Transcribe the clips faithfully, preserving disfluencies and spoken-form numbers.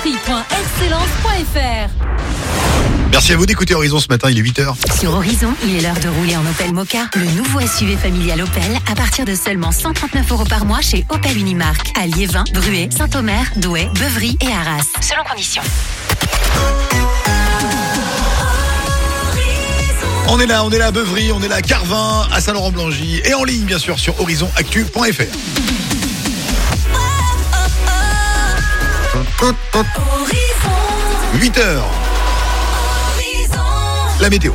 prix point excellence point f r. Merci à vous d'écouter Horizon ce matin, il est huit heures. Sur Horizon, il est l'heure de rouler en Opel Mokka, le nouveau S U V familial Opel à partir de seulement cent trente-neuf euros par mois chez Opel Unimark à Liévin, Bruay, Saint-Omer, Douai, Beuvry et Arras. Selon conditions. On est là, on est là à Beuvry, on est là à Carvin, à Saint-Laurent-Blangy et en ligne bien sûr sur horizon actu point f r. huit heures. La météo.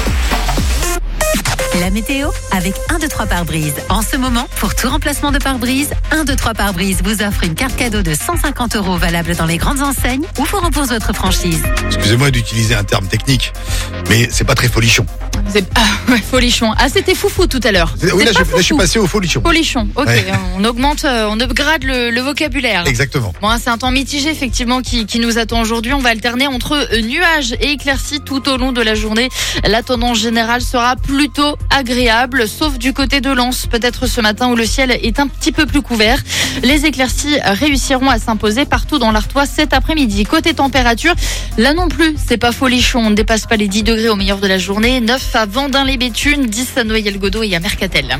La météo avec un, deux, trois pare-brise. En ce moment, pour tout remplacement de pare-brise, un, deux, trois pare-brise vous offre une carte cadeau de cent cinquante euros valable dans les grandes enseignes ou vous rembourse votre franchise. Excusez-moi d'utiliser un terme technique, mais c'est pas très folichon. C'est... Ah, ouais, folichon. Ah, c'était foufou tout à l'heure. Oui, là, je, là, je suis passé au folichon. Folichon, ok. Ouais. On augmente, on upgrade le, le vocabulaire. Exactement. Bon, c'est un temps mitigé, effectivement, qui, qui nous attend aujourd'hui. On va alterner entre nuages et éclaircies tout au long de la journée. La tendance générale sera plutôt agréable, sauf du côté de Lens, peut-être ce matin où le ciel est un petit peu plus couvert. Les éclaircies réussiront à s'imposer partout dans l'Artois cet après-midi. Côté température, là non plus, c'est pas folichon. On ne dépasse pas les dix degrés au meilleur de la journée. neuf à Vendin-les-Béthunes, dix à Noyelles-Godault et à Mercatel.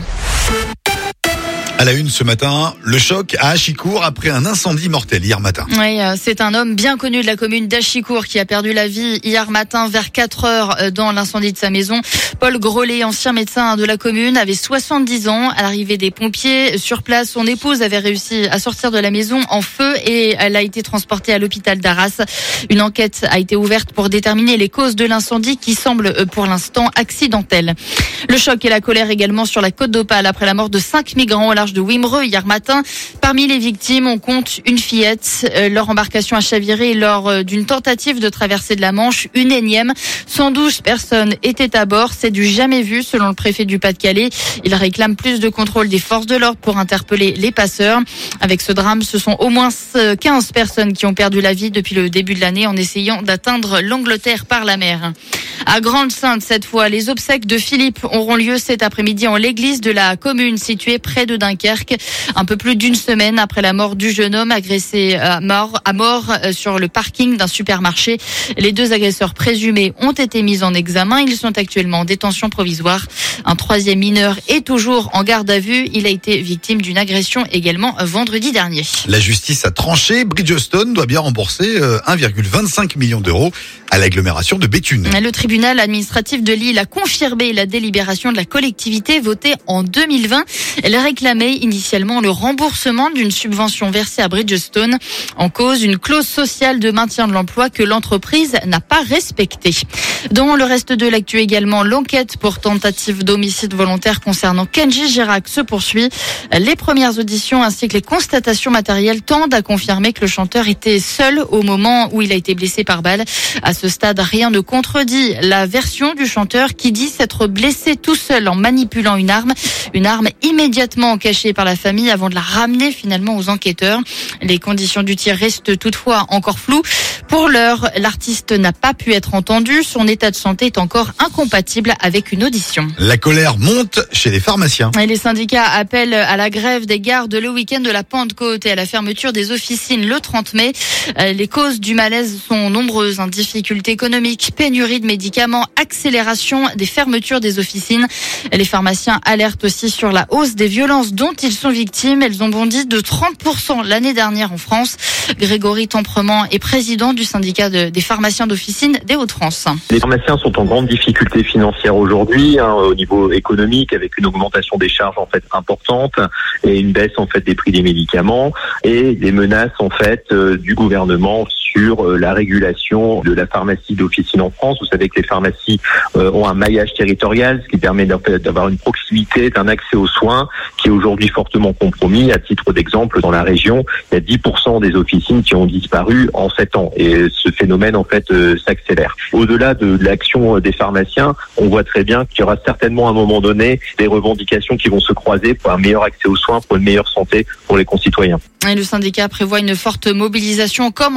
À la une ce matin, le choc à Achicourt après un incendie mortel hier matin. Oui, c'est un homme bien connu de la commune d'Achicourt qui a perdu la vie hier matin vers quatre heures dans l'incendie de sa maison. Paul Grolet, ancien médecin de la commune, avait soixante-dix ans. À l'arrivée des pompiers sur place, son épouse avait réussi à sortir de la maison en feu et elle a été transportée à l'hôpital d'Arras. Une enquête a été ouverte pour déterminer les causes de l'incendie qui semble pour l'instant accidentel. Le choc et la colère également sur la côte d'Opale après la mort de cinq migrants au large de Wimereux hier matin. Parmi les victimes, on compte une fillette. Euh, leur embarcation a chaviré lors euh, d'une tentative de traversée de la Manche, une énième. cent douze personnes étaient à bord. C'est du jamais vu selon le préfet du Pas-de-Calais. Il réclame plus de contrôle des forces de l'ordre pour interpeller les passeurs. Avec ce drame, ce sont au moins quinze personnes qui ont perdu la vie depuis le début de l'année en essayant d'atteindre l'Angleterre par la mer. À Grande-Sainte, cette fois, les obsèques de Philippe auront lieu cet après-midi en l'église de la commune située près de Dunkerque. Un peu plus d'une semaine après la mort du jeune homme agressé à mort, à mort sur le parking d'un supermarché. Les deux agresseurs présumés ont été mis en examen. Ils sont actuellement en détention provisoire. Un troisième mineur est toujours en garde à vue. Il a été victime d'une agression également vendredi dernier. La justice a tranché. Bridgestone doit bien rembourser un virgule vingt-cinq million d'euros à l'agglomération de Béthune. Le tribunal administratif de Lille a confirmé la délibération de la collectivité votée en deux mille vingt. Elle réclamait initialement le remboursement d'une subvention versée à Bridgestone. En cause, une clause sociale de maintien de l'emploi que l'entreprise n'a pas respectée. Dans le reste de l'actu également, l'enquête pour tentative d'homicide volontaire concernant Kenji Girac se poursuit. Les premières auditions ainsi que les constatations matérielles tendent à confirmer que le chanteur était seul au moment où il a été blessé par balle. À ce stade, rien ne contredit la version du chanteur qui dit s'être blessé tout seul en manipulant une arme. Une arme immédiatement cachée par la famille avant de la ramener finalement aux enquêteurs. Les conditions du tir restent toutefois encore floues. Pour l'heure, l'artiste n'a pas pu être entendu. Son état de santé est encore incompatible avec une audition. La colère monte chez les pharmaciens. Et les syndicats appellent à la grève des gardes le week-end de la Pentecôte et à la fermeture des officines le trente mai. Les causes du malaise sont nombreuses. Hein. Difficultés économiques, pénurie de médicaments, accélération des fermetures des officines. Les pharmaciens alertent aussi sur la hausse des violences dont ils sont victimes. Elles ont bondi de trente pour cent l'année dernière en France. Grégory Temprement est président du syndicat de, des pharmaciens d'officine des Hauts-de-France. Les pharmaciens sont en grande difficulté financière aujourd'hui, hein, au niveau économique, avec une augmentation des charges en fait importante et une baisse en fait des prix des médicaments et des menaces en fait euh, du gouvernement sur euh, la régulation de la pharmacie d'officine en France. Vous savez que les pharmacies euh, ont un maillage territorial, ce qui permet d'avoir une proximité, d'un accès aux soins qui est aujourd'hui fortement compromis. À titre d'exemple, dans la région, il y a dix pour cent des officines qui ont disparu en sept ans et ce phénomène en fait euh, s'accélère. Au-delà de l'action des pharmaciens, on voit très bien qu'il y aura certainement à un moment donné des revendications qui vont se croiser pour un meilleur accès aux soins, pour une meilleure santé pour les concitoyens. Et le syndicat prévoit une forte mobilisation comme en deux mille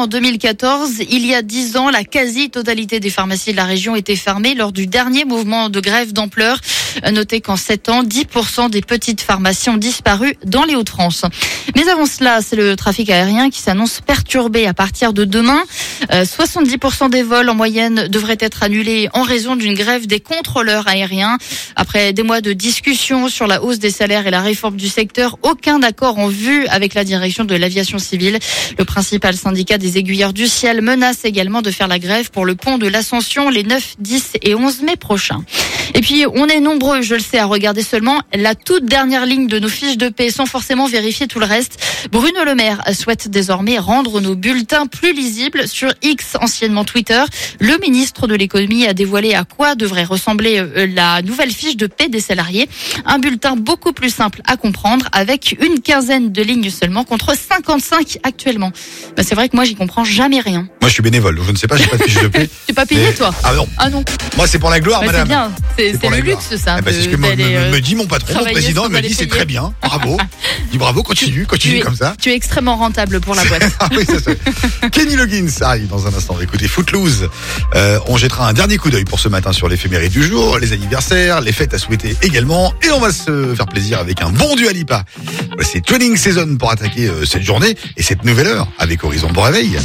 quatorze. Il y a dix ans, la quasi-totalité des pharmacies de la région étaient fermées lors du dernier mouvement de grève d'ampleur. Notez qu'en sept ans, dix pour cent des petites pharmacies ont disparu dans les Hauts-de-France. Mais avant cela, c'est le trafic aérien qui s'annonce perturbé à partir de demain. Euh, soixante-dix pour cent des vols en moyenne devraient être annulés en raison d'une grève des contrôleurs aériens. Après des mois de discussions sur la hausse des salaires et la réforme du secteur, aucun accord en vue avec la direction de l'aviation civile. Le principal syndicat des aiguilleurs du ciel menace également de faire la grève pour le pont de l'Ascension les neuf, dix et onze mai prochains. Et puis, on est nombreux, je le sais, à regarder seulement la toute dernière ligne de nos fiches de paie sans forcément vérifier tout le reste. Bruno Le Maire souhaite désormais rendre nos bulletins plus lisibles. Sur X, anciennement Twitter, le ministre de l'économie a dévoilé à quoi devrait ressembler la nouvelle fiche de paie des salariés. Un bulletin beaucoup plus simple à comprendre avec une quinzaine de lignes seulement contre cinquante-cinq actuellement. Bah, c'est vrai que moi, j'y comprends jamais rien. Moi, je suis bénévole, donc je ne sais pas, j'ai pas de fiche de paie. Tu pas payé, mais... toi? Ah non. Ah non. Moi, c'est pour la gloire, bah, madame. C'est bien. C'est, c'est, c'est le luxe, ça. Eh ben, c'est ce que me, me, me dit mon patron, mon président, il me dit payer. c'est très bien, bravo. Il dit bravo, continue, continue tu es, comme ça. Tu es extrêmement rentable pour la boîte. Ah oui, ça c'est. Kenny Loggins arrive dans un instant. Écoutez, Footloose. Euh, on jettera un dernier coup d'œil pour ce matin sur l'éphéméride du jour, les anniversaires, les fêtes à souhaiter également. Et on va se faire plaisir avec un bon Dua Lipa. C'est Training Season pour attaquer euh, cette journée et cette nouvelle heure avec Horizon Bon Réveil.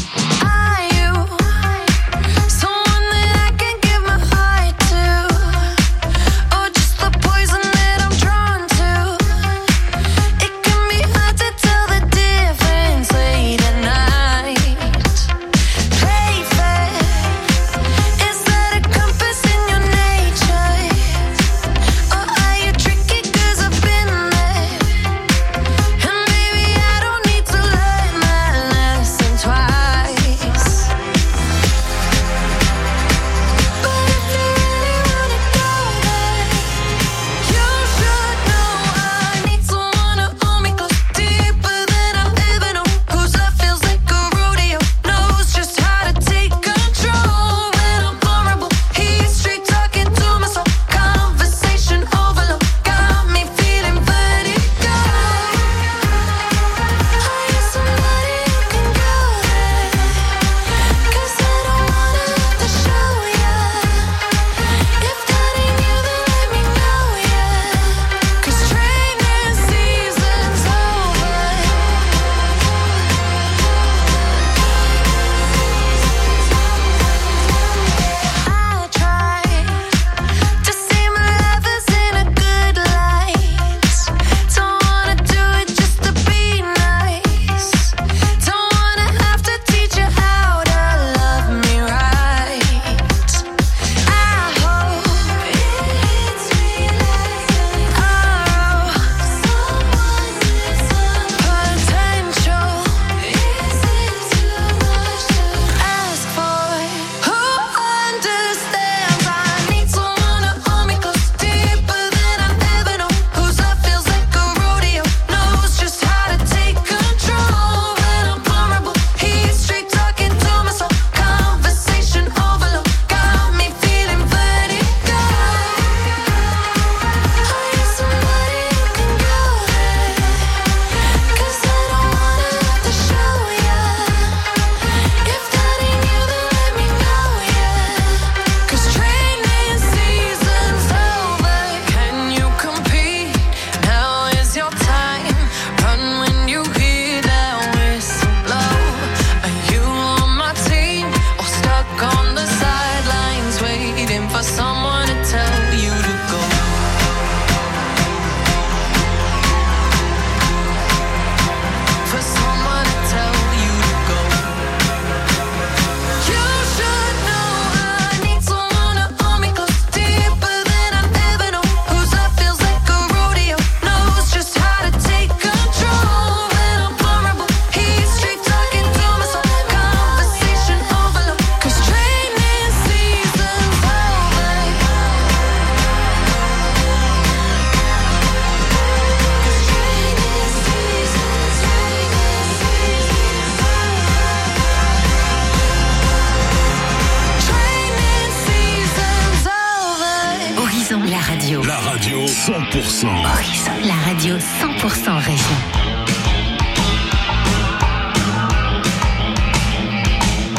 cent pour cent. Horizon, la radio cent pour cent région.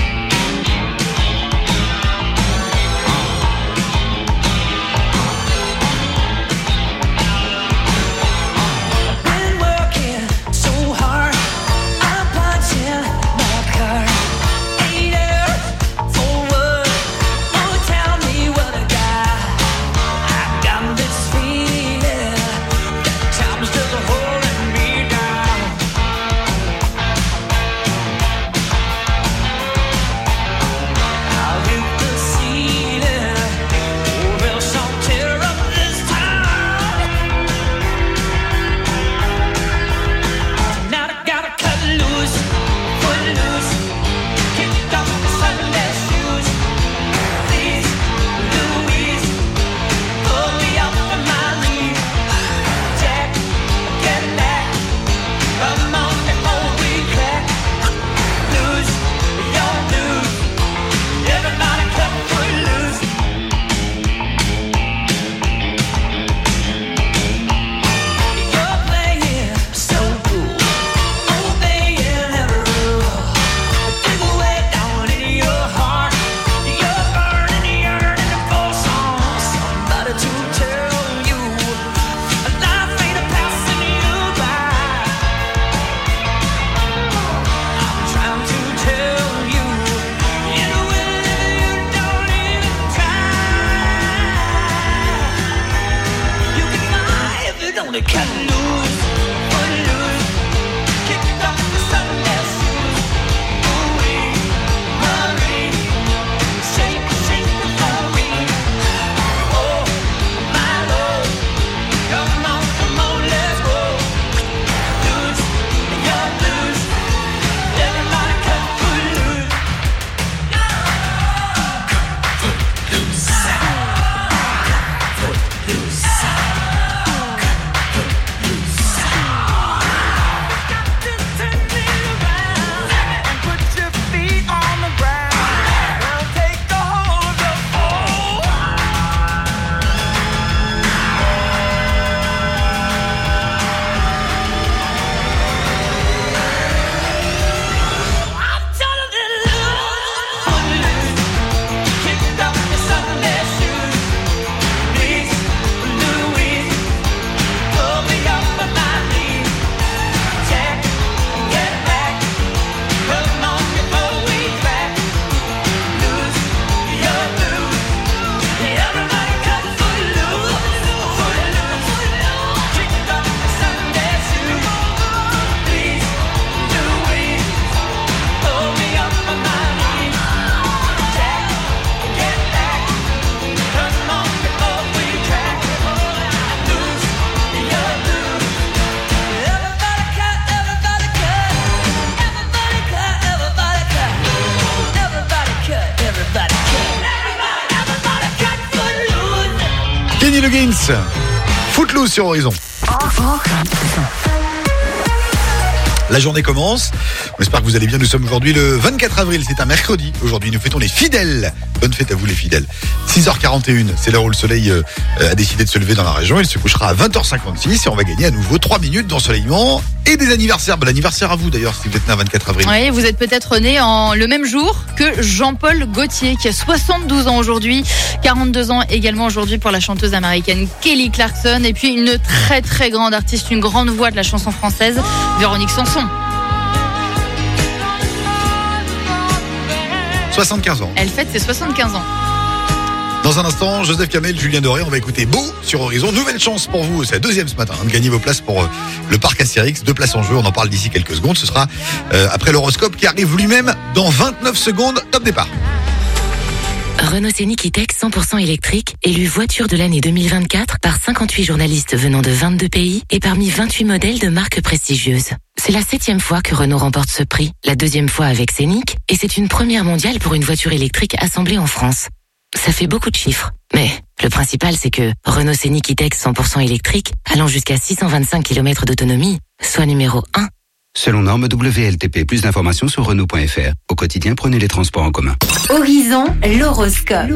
Loggins, Footloose sur Horizon. La journée commence. On espère que vous allez bien. Nous sommes aujourd'hui le vingt-quatre avril. C'est un mercredi. Aujourd'hui, nous fêtons les fidèles. Bonne fête à vous, les fidèles. six heures quarante et une. C'est l'heure où le soleil euh, a décidé de se lever dans la région. Il se couchera à vingt heures cinquante-six et on va gagner à nouveau trois minutes d'ensoleillement et des anniversaires. Bon anniversaire à vous d'ailleurs si vous êtes né un vingt-quatre avril. Oui, vous êtes peut-être né en le même jour que Jean-Paul Gaultier qui a soixante-douze ans aujourd'hui. quarante-deux ans également aujourd'hui pour la chanteuse américaine Kelly Clarkson. Et puis une très très grande artiste, une grande voix de la chanson française, Véronique Sanson. soixante-quinze ans. Elle fête ses soixante-quinze ans. Dans un instant, Joseph Kamel, Julien Doré, on va écouter Beau sur Horizon. Nouvelle chance pour vous, c'est la deuxième ce matin, hein, de gagner vos places pour euh, le parc Astérix. Deux places en jeu, on en parle d'ici quelques secondes. Ce sera euh, après l'horoscope qui arrive lui-même dans vingt-neuf secondes. Top départ. Renault Scénic E-Tech cent pour cent électrique, élu voiture de l'année deux mille vingt-quatre par cinquante-huit journalistes venant de vingt-deux pays et parmi vingt-huit modèles de marques prestigieuses. C'est la septième fois que Renault remporte ce prix, la deuxième fois avec Scénic, et c'est une première mondiale pour une voiture électrique assemblée en France. Ça fait beaucoup de chiffres, mais le principal c'est que Renault Scénic E-Tech cent pour cent électrique, allant jusqu'à six cent vingt-cinq kilomètres d'autonomie, soit numéro un. Selon norme W L T P, plus d'informations sur Renault point F R. Au quotidien, prenez les transports en commun. Horizon, l'horoscope.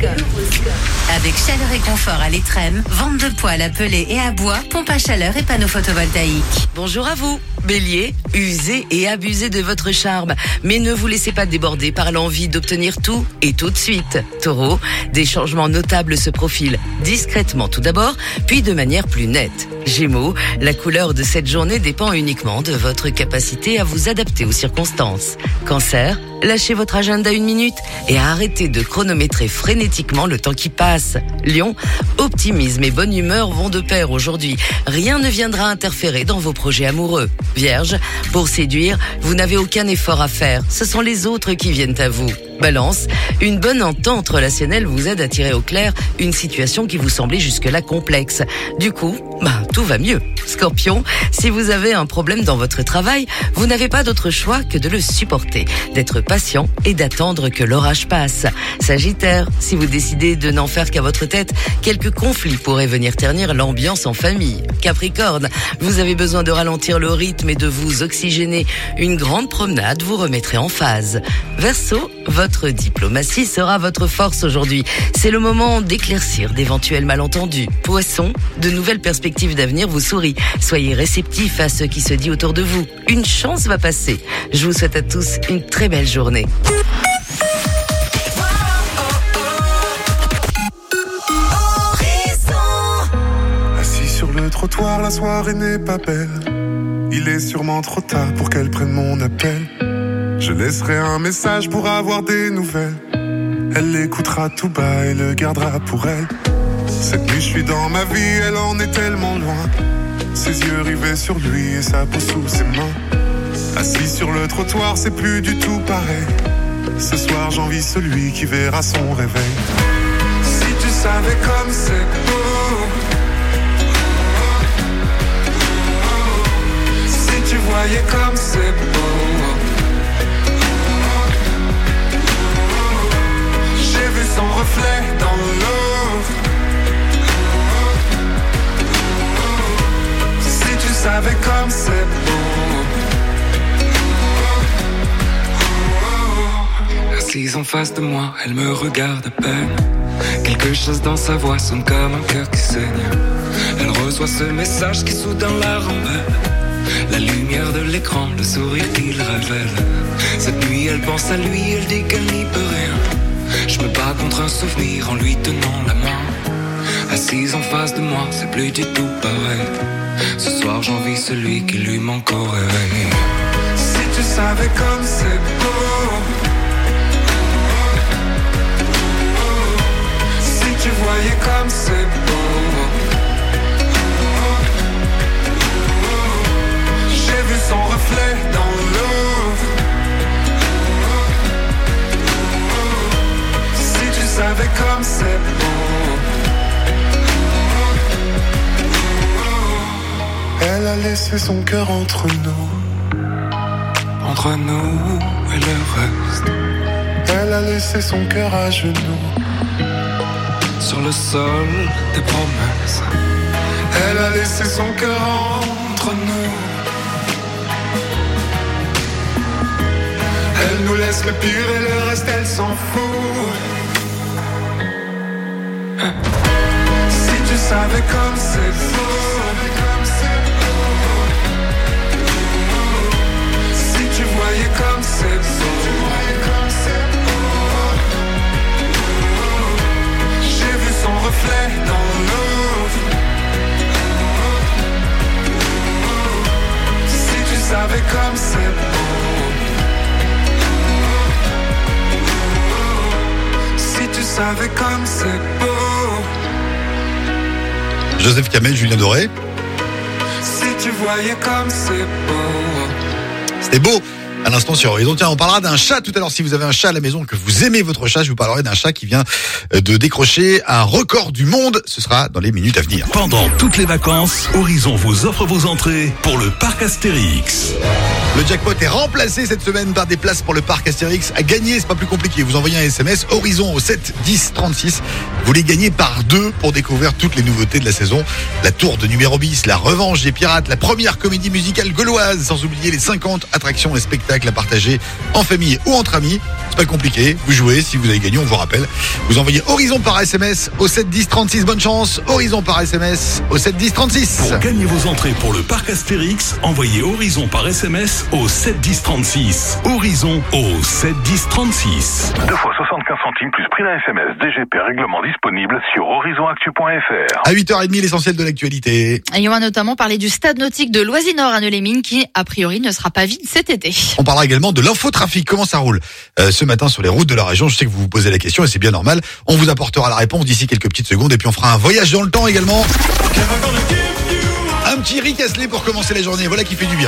Avec chaleur et confort à l'Étrême, vente de poêles à peler et à bois, pompe à chaleur et panneaux photovoltaïques. Bonjour à vous, Bélier, usez et abusez de votre charme, mais ne vous laissez pas déborder par l'envie d'obtenir tout et tout de suite. Taureau, des changements notables se profilent, discrètement tout d'abord, puis de manière plus nette. Gémeaux, la couleur de cette journée dépend uniquement de votre capacité à vous adapter aux circonstances. Cancer, lâchez votre agenda une minute et arrêtez de chronométrer frénétiquement le temps qui passe. Lion, optimisme et bonne humeur vont de pair aujourd'hui. Rien ne viendra interférer dans vos projets amoureux. Vierge, pour séduire, vous n'avez aucun effort à faire. Ce sont les autres qui viennent à vous. Balance, une bonne entente relationnelle vous aide à tirer au clair une situation qui vous semblait jusque-là complexe. Du coup, bah, tout va mieux. Scorpion, si vous avez un problème dans votre travail, vous n'avez pas d'autre choix que de le supporter, d'être patient et d'attendre que l'orage passe. Sagittaire, si vous décidez de n'en faire qu'à votre tête, quelques conflits pourraient venir ternir l'ambiance en famille. Capricorne, vous avez besoin de ralentir le rythme et de vous oxygéner. Une grande promenade vous remettrait en phase. Verseau, votre diplomatie sera votre force aujourd'hui. C'est le moment d'éclaircir d'éventuels malentendus. Poisson, de nouvelles perspectives d'avenir vous sourient. Soyez réceptifs à ce qui se dit autour de vous. Une chance va passer. Je vous souhaite à tous une très belle journée. Assis sur le trottoir, la soirée n'est pas belle. Il est sûrement trop tard pour qu'elle prenne mon appel. Je laisserai un message pour avoir des nouvelles. Elle l'écoutera tout bas et le gardera pour elle. Cette nuit je suis dans ma vie, elle en est tellement loin. Ses yeux rivés sur lui et sa peau sous ses mains. Assis sur le trottoir, c'est plus du tout pareil. Ce soir j'envie celui qui verra son réveil. Si tu savais comme c'est beau, si tu voyais comme c'est beau. J'ai vu son reflet dans l'eau. Si tu savais comme c'est beau. Assise en face de moi, elle me regarde à peine. Quelque chose dans sa voix sonne comme un cœur qui saigne. Elle reçoit ce message qui soudain la rembelle. La lumière de l'écran, le sourire qu'il révèle. Cette nuit elle pense à lui, elle dit qu'elle n'y peut rien. Je me bats contre un souvenir en lui tenant la main. Assise en face de moi, c'est plus du tout pareil. Ce soir j'envie celui qui lui manque au réveil. Si tu savais comme c'est beau. Si tu voyais comme c'est beau. J'ai vu son reflet dans l'eau. Si tu savais comme c'est beau. Elle a laissé son cœur entre nous. Entre nous et le reste. Elle a laissé son cœur à genoux. sur le sol des promesses. Elle a laissé son cœur entre nous. Elle nous laisse le pire et le reste elle s'en fout. Si tu savais comme c'est beau, si tu voyais comme c'est beau, j'ai vu son reflet dans l'eau. Si tu savais comme c'est beau, si tu savais comme c'est beau. Joseph Kamel, Julien Doré. Si tu voyais comme c'est beau. C'était beau. À l'instant sur Horizon. Tiens, on parlera d'un chat tout à l'heure. Si vous avez un chat à la maison, que vous aimez votre chat, je vous parlerai d'un chat qui vient de décrocher un record du monde. Ce sera dans les minutes à venir. Pendant toutes les vacances, Horizon vous offre vos entrées pour le parc Astérix. Le jackpot est remplacé cette semaine par des places pour le parc Astérix. À gagner, c'est pas plus compliqué. Vous envoyez un S M S Horizon au sept dix trente-six. Vous les gagnez par deux pour découvrir toutes les nouveautés de la saison. La tour de numéro bis, la revanche des pirates, la première comédie musicale gauloise, sans oublier les cinquante attractions et spectacles à partager en famille ou entre amis. C'est pas compliqué. Vous jouez, si vous avez gagné, on vous rappelle. Vous envoyez Horizon par S M S au sept dix trente-six. Bonne chance. Horizon par S M S au sept dix trente-six. Pour gagner vos entrées pour le parc Astérix, envoyez Horizon par S M S au sept dix trente-six. Horizon au sept dix trente-six. Deux fois soixante-quinze centimes plus prix d'un S M S. D G P règlement disponible sur horizon actu point f r. À huit heures trente, l'essentiel de l'actualité. Et on va notamment parler du stade nautique de Loisy-Nord à Neules-les-Mines qui, a priori, ne sera pas vide cet été. On parlera également de l'infotrafic. Comment ça roule euh, ce matin sur les routes de la région? Je sais que vous vous posez la question et c'est bien normal. On vous apportera la réponse d'ici quelques petites secondes et puis on fera un voyage dans le temps également. Un petit Rick Astley pour commencer la journée. Voilà qui fait du bien.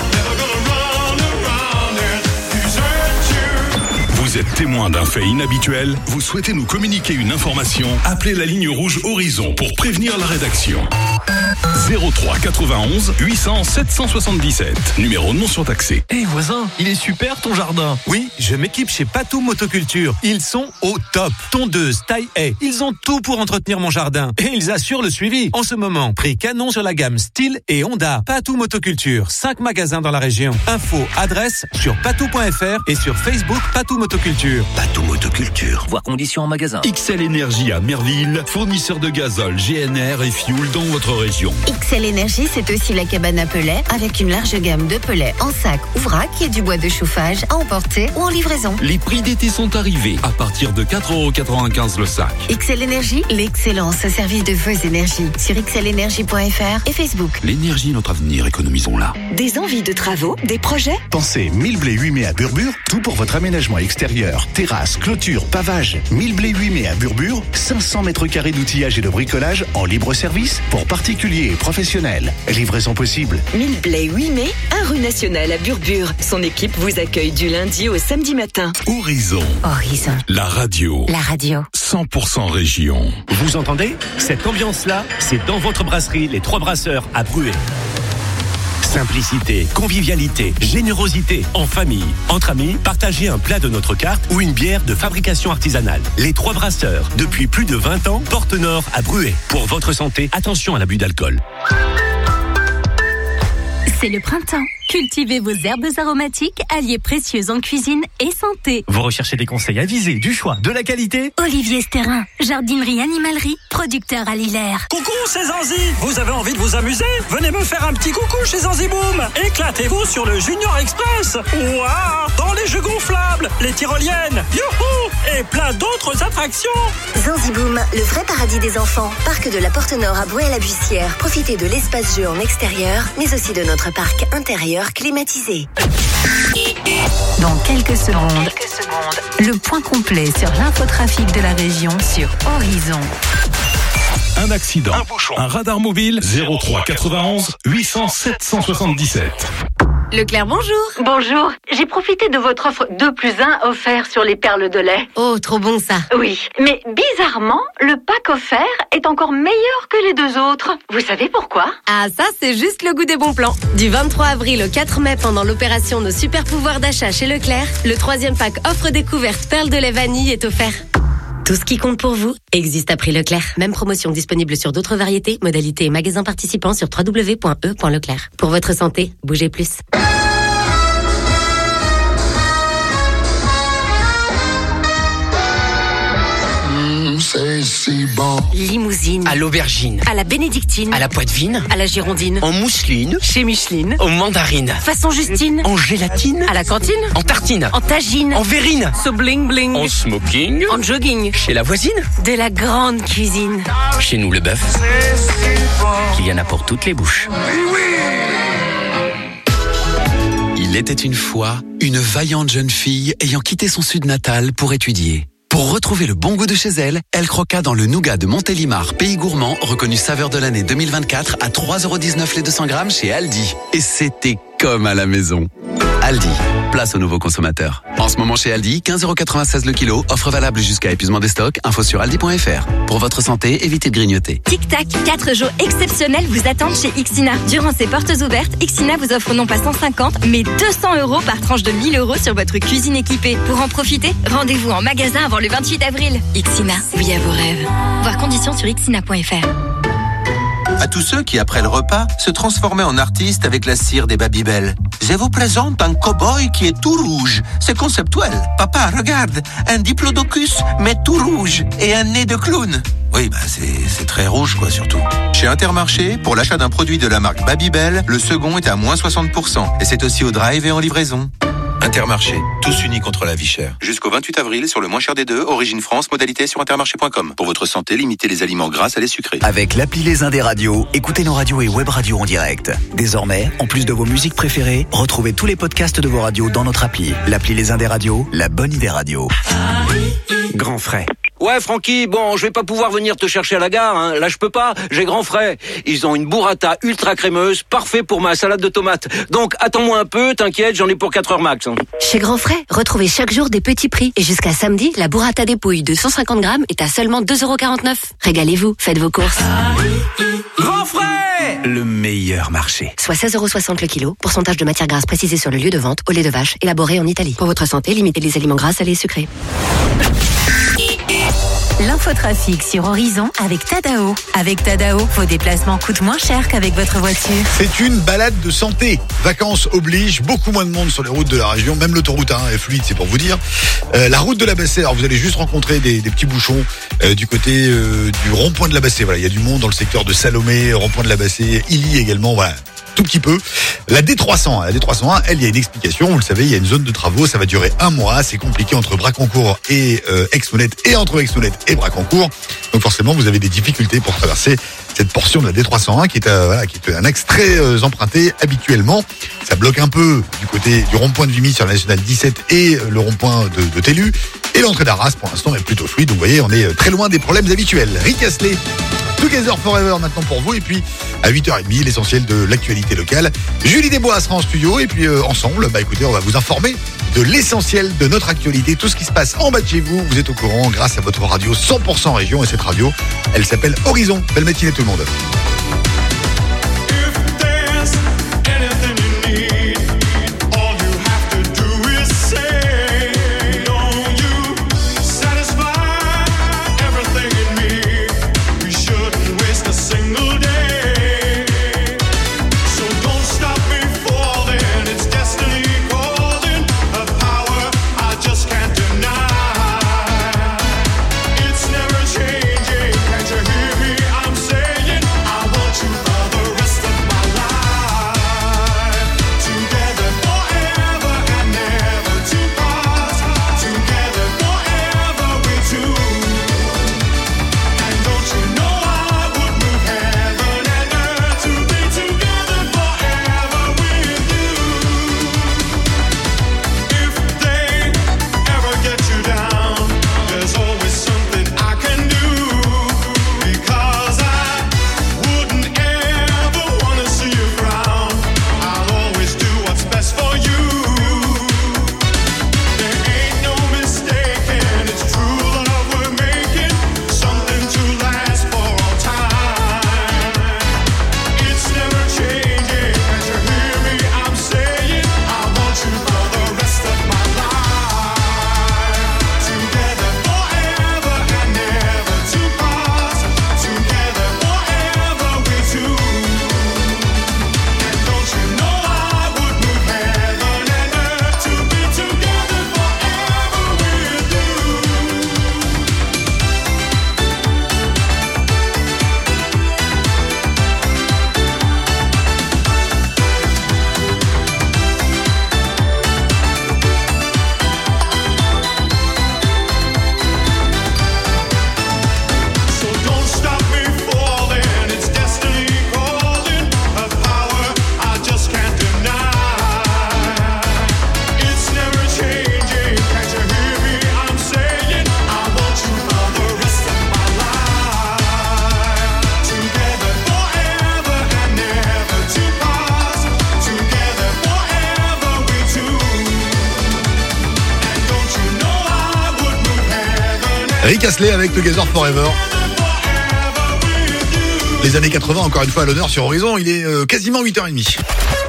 Vous êtes témoin d'un fait inhabituel? Vous souhaitez nous communiquer une information? Appelez la ligne rouge Horizon pour prévenir la rédaction. zéro trois quatre-vingt-onze huit cents sept cent soixante-dix-sept. Numéro non surtaxé. Hé hey voisin, il est super ton jardin. Oui, je m'équipe chez Patou Motoculture. Ils sont au top. Tondeuse, taille haie, ils ont tout pour entretenir mon jardin. Et ils assurent le suivi. En ce moment, prix canon sur la gamme Style et Honda. Patou Motoculture, cinq magasins dans la région. Info, adresse sur patou point f r et sur Facebook Patou Motoculture. Patou Motoculture. Voir conditions en magasin. X L Énergie à Merville, fournisseur de gazole, G N R et fuel dans votre région. X L Énergie, c'est aussi la cabane à pellets avec une large gamme de pellets en sac ou vrac et du bois de chauffage à emporter ou en livraison. Les prix d'été sont arrivés à partir de quatre euros quatre-vingt-quinze le sac. X L Énergie, l'excellence au service de vos énergies. Sur x l énergie point f r et Facebook. L'énergie est notre avenir, économisons-la. Des envies de travaux, des projets? Pensez mille blés huit mai à Burbure, tout pour votre aménagement extérieur, terrasse, clôture, pavage. mille blés huit mai à Burbure, cinq cents mètres carrés d'outillage et de bricolage en libre service pour particuliers et professionnels. Livraison possible. mille blés huit mai, un rue nationale à Burbure. Son équipe vous accueille du lundi au samedi matin. Horizon. Horizon. La radio. La radio. cent pour cent région. Vous entendez? Cette ambiance-là, c'est dans votre brasserie Les Trois Brasseurs à Bruay. Simplicité, convivialité, générosité, en famille, entre amis, partagez un plat de notre carte ou une bière de fabrication artisanale. Les Trois Brasseurs, depuis plus de vingt ans, Porte Nord à Bruay. Pour votre santé, attention à l'abus d'alcool. C'est le printemps. Cultivez vos herbes aromatiques, alliés précieux en cuisine et santé. Vous recherchez des conseils avisés, du choix, de la qualité? Olivier Sterrin, jardinerie animalerie, producteur à Lillers. Coucou, c'est Zanzi. Vous avez envie de vous amuser? Venez me faire un petit coucou chez Zanzi Boom. Éclatez-vous sur le Junior Express. Waouh, dans les jeux gonflables, les tyroliennes, youhou, et plein d'autres attractions. Zanzi Boom, le vrai paradis des enfants. Parc de la Porte Nord à Bruay-à-la-Buissière. Profitez de l'espace jeu en extérieur, mais aussi de notre parc intérieur climatisé. Dans quelques secondes, Dans quelques secondes, le point complet sur l'infotrafic de la région sur Horizon. Un accident, un bouchon, un radar mobile, zéro trois quatre-vingt-onze huit cents sept cent soixante-dix-sept. Leclerc, bonjour. Bonjour. J'ai profité de votre offre deux plus un offert sur les perles de lait. Oh, trop bon ça. Oui, mais bizarrement, le pack offert est encore meilleur que les deux autres. Vous savez pourquoi? Ah, ça, c'est juste le goût des bons plans. Du vingt-trois avril au quatre mai, pendant l'opération Nos super pouvoirs d'achat chez Leclerc, le troisième pack offre découverte perles de lait vanille est offert. Tout ce qui compte pour vous existe à prix Leclerc. Même promotion disponible sur d'autres variétés, modalités et magasins participants sur w w w point e point leclerc. Pour votre santé, bougez plus. C'est si bon. Limousine. À l'aubergine. À la bénédictine. À la poitevine. À la girondine. En mousseline. Chez Micheline. En mandarine. Façon Justine. En gélatine. À la cantine. En tartine. En tagine. En verrine. So bling bling. En smoking. En jogging. Chez la voisine. De la grande cuisine. Chez nous, le bœuf. Il y en a pour toutes les bouches. Il était une fois une vaillante jeune fille ayant quitté son sud natal pour étudier. Pour retrouver le bon goût de chez elle, elle croqua dans le nougat de Montélimar, pays gourmand, reconnu saveur de l'année deux mille vingt-quatre à trois euros dix-neuf les deux cents grammes chez Aldi. Et c'était comme à la maison. Aldi, place aux nouveaux consommateurs. En ce moment chez Aldi, quinze euros quatre-vingt-seize le kilo, offre valable jusqu'à épuisement des stocks, info sur aldi point f r. Pour votre santé, évitez de grignoter. Tic Tac, quatre jours exceptionnels vous attendent chez Ixina. Durant ces portes ouvertes, Ixina vous offre non pas cent cinquante, mais deux cents euros par tranche de mille euros sur votre cuisine équipée. Pour en profiter, rendez-vous en magasin avant le vingt-huit avril. Ixina, oui à vos rêves. Voir conditions sur ixina point f r. À tous ceux qui, après le repas, se transformaient en artistes avec la cire des Babybel. Je vous présente un cow-boy qui est tout rouge. C'est conceptuel. Papa, regarde, un diplodocus, mais tout rouge, et un nez de clown. Oui, bah c'est, c'est très rouge, quoi, surtout. Chez Intermarché, pour l'achat d'un produit de la marque Babybel, le second est à moins soixante pour cent. Et c'est aussi au drive et en livraison. Intermarché, tous unis contre la vie chère. Jusqu'au vingt-huit avril, sur le moins cher des deux, Origine France, modalité sur intermarché point com. Pour votre santé, limitez les aliments gras à les sucrés. Avec l'appli Les Indés Radio, écoutez nos radios et web radios en direct. Désormais, en plus de vos musiques préférées, retrouvez tous les podcasts de vos radios dans notre appli. L'appli Les Indés Radio, la bonne idée radio. Grand frais. Ouais, Francky, bon, je vais pas pouvoir venir te chercher à la gare, hein. Là, je peux pas, j'ai Grand Frais. Ils ont une burrata ultra crémeuse, parfait pour ma salade de tomates. Donc, attends-moi un peu, t'inquiète, j'en ai pour quatre heures max. Hein. Chez Grand Frais, retrouvez chaque jour des petits prix. Et jusqu'à samedi, la burrata dépouille de cent cinquante grammes est à seulement deux euros quarante-neuf. Régalez-vous, faites vos courses. Grand Frais, le meilleur marché. Soit seize euros soixante le kilo, pourcentage de matière grasse précisé sur le lieu de vente, au lait de vache, élaboré en Italie. Pour votre santé, limitez les aliments gras, salés et sucrés. L'infotrafic sur Horizon avec Tadao. Avec Tadao, vos déplacements coûtent moins cher qu'avec votre voiture. C'est une balade de santé. Vacances oblige, beaucoup moins de monde sur les routes de la région. Même l'autoroute hein, est fluide, c'est pour vous dire. Euh, la route de la Bassée, alors vous allez juste rencontrer des, des petits bouchons euh, du côté euh, du rond-point de la Bassée. Voilà, il y a du monde dans le secteur de Salomé, rond-point de la Bassée, Illy également. Voilà. Tout petit peu. La D trois cents, la D trois cent un, elle, il y a une explication. Vous le savez, il y a une zone de travaux. Ça va durer un mois. C'est compliqué entre Bracancourt et euh, Aix-Moulette et entre Aix-Moulette et Bracancourt. Donc forcément, vous avez des difficultés pour traverser cette portion de la D trois cent un qui est, euh, voilà, qui est un axe très euh, emprunté habituellement. Ça bloque un peu du côté du rond-point de Vimy sur la nationale dix-sept et le rond-point de, de Tellu. Et l'entrée d'Arras, pour l'instant, est plutôt fluide. Donc vous voyez, on est très loin des problèmes habituels. Rick Astley, Together Forever maintenant pour vous. Et puis à huit heures trente, l'essentiel de l'actualité locale. Julie Desbois sera en studio. Et puis euh, ensemble, bah écoutez, on va vous informer de l'essentiel de notre actualité. Tout ce qui se passe en bas de chez vous, vous êtes au courant grâce à votre radio cent pour cent région. Et cette radio, elle s'appelle Horizon. Belle matinée tout le monde. Rick Astley avec Together Forever. Les années quatre-vingts, encore une fois à l'honneur sur Horizon, il est euh, quasiment huit heures trente.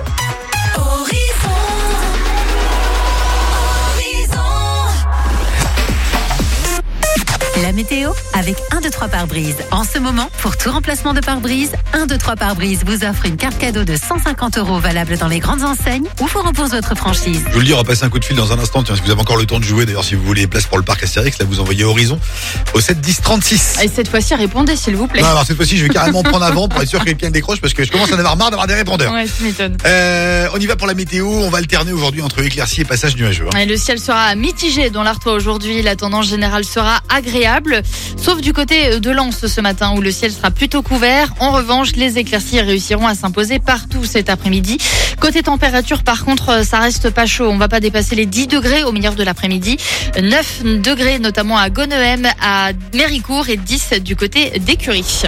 La météo avec un, deux, trois pare-brise. En ce moment, pour tout remplacement de pare-brise, un, deux, trois pare-brise vous offre une carte cadeau de cent cinquante euros valable dans les grandes enseignes ou vous rembourse votre franchise. Je vous le dis, on va passer un coup de fil dans un instant. Tiens, si vous avez encore le temps de jouer, d'ailleurs, si vous voulez les places pour le parc Astérix, là, vous envoyez Horizon au sept dix trente-six. Et cette fois-ci, répondez, s'il vous plaît. Non, alors cette fois-ci, je vais carrément prendre avant pour être sûr que quelqu'un décroche parce que je commence à en avoir marre d'avoir des répondeurs. Ouais, tu m'étonnes. Euh, on y va pour la météo. On va alterner aujourd'hui entre éclaircies et passages nuageux. Hein. Et le ciel sera mitigé dans l'Artois aujourd'hui. La tendance générale sera agréable. Sauf du côté de Lens ce matin où le ciel sera plutôt couvert. En revanche, les éclaircies réussiront à s'imposer partout cet après-midi. Côté température, par contre, ça reste pas chaud. On va pas dépasser les dix degrés au milieu de l'après-midi. neuf degrés notamment à Gonehem, à Méricourt et dix du côté d'Écurie.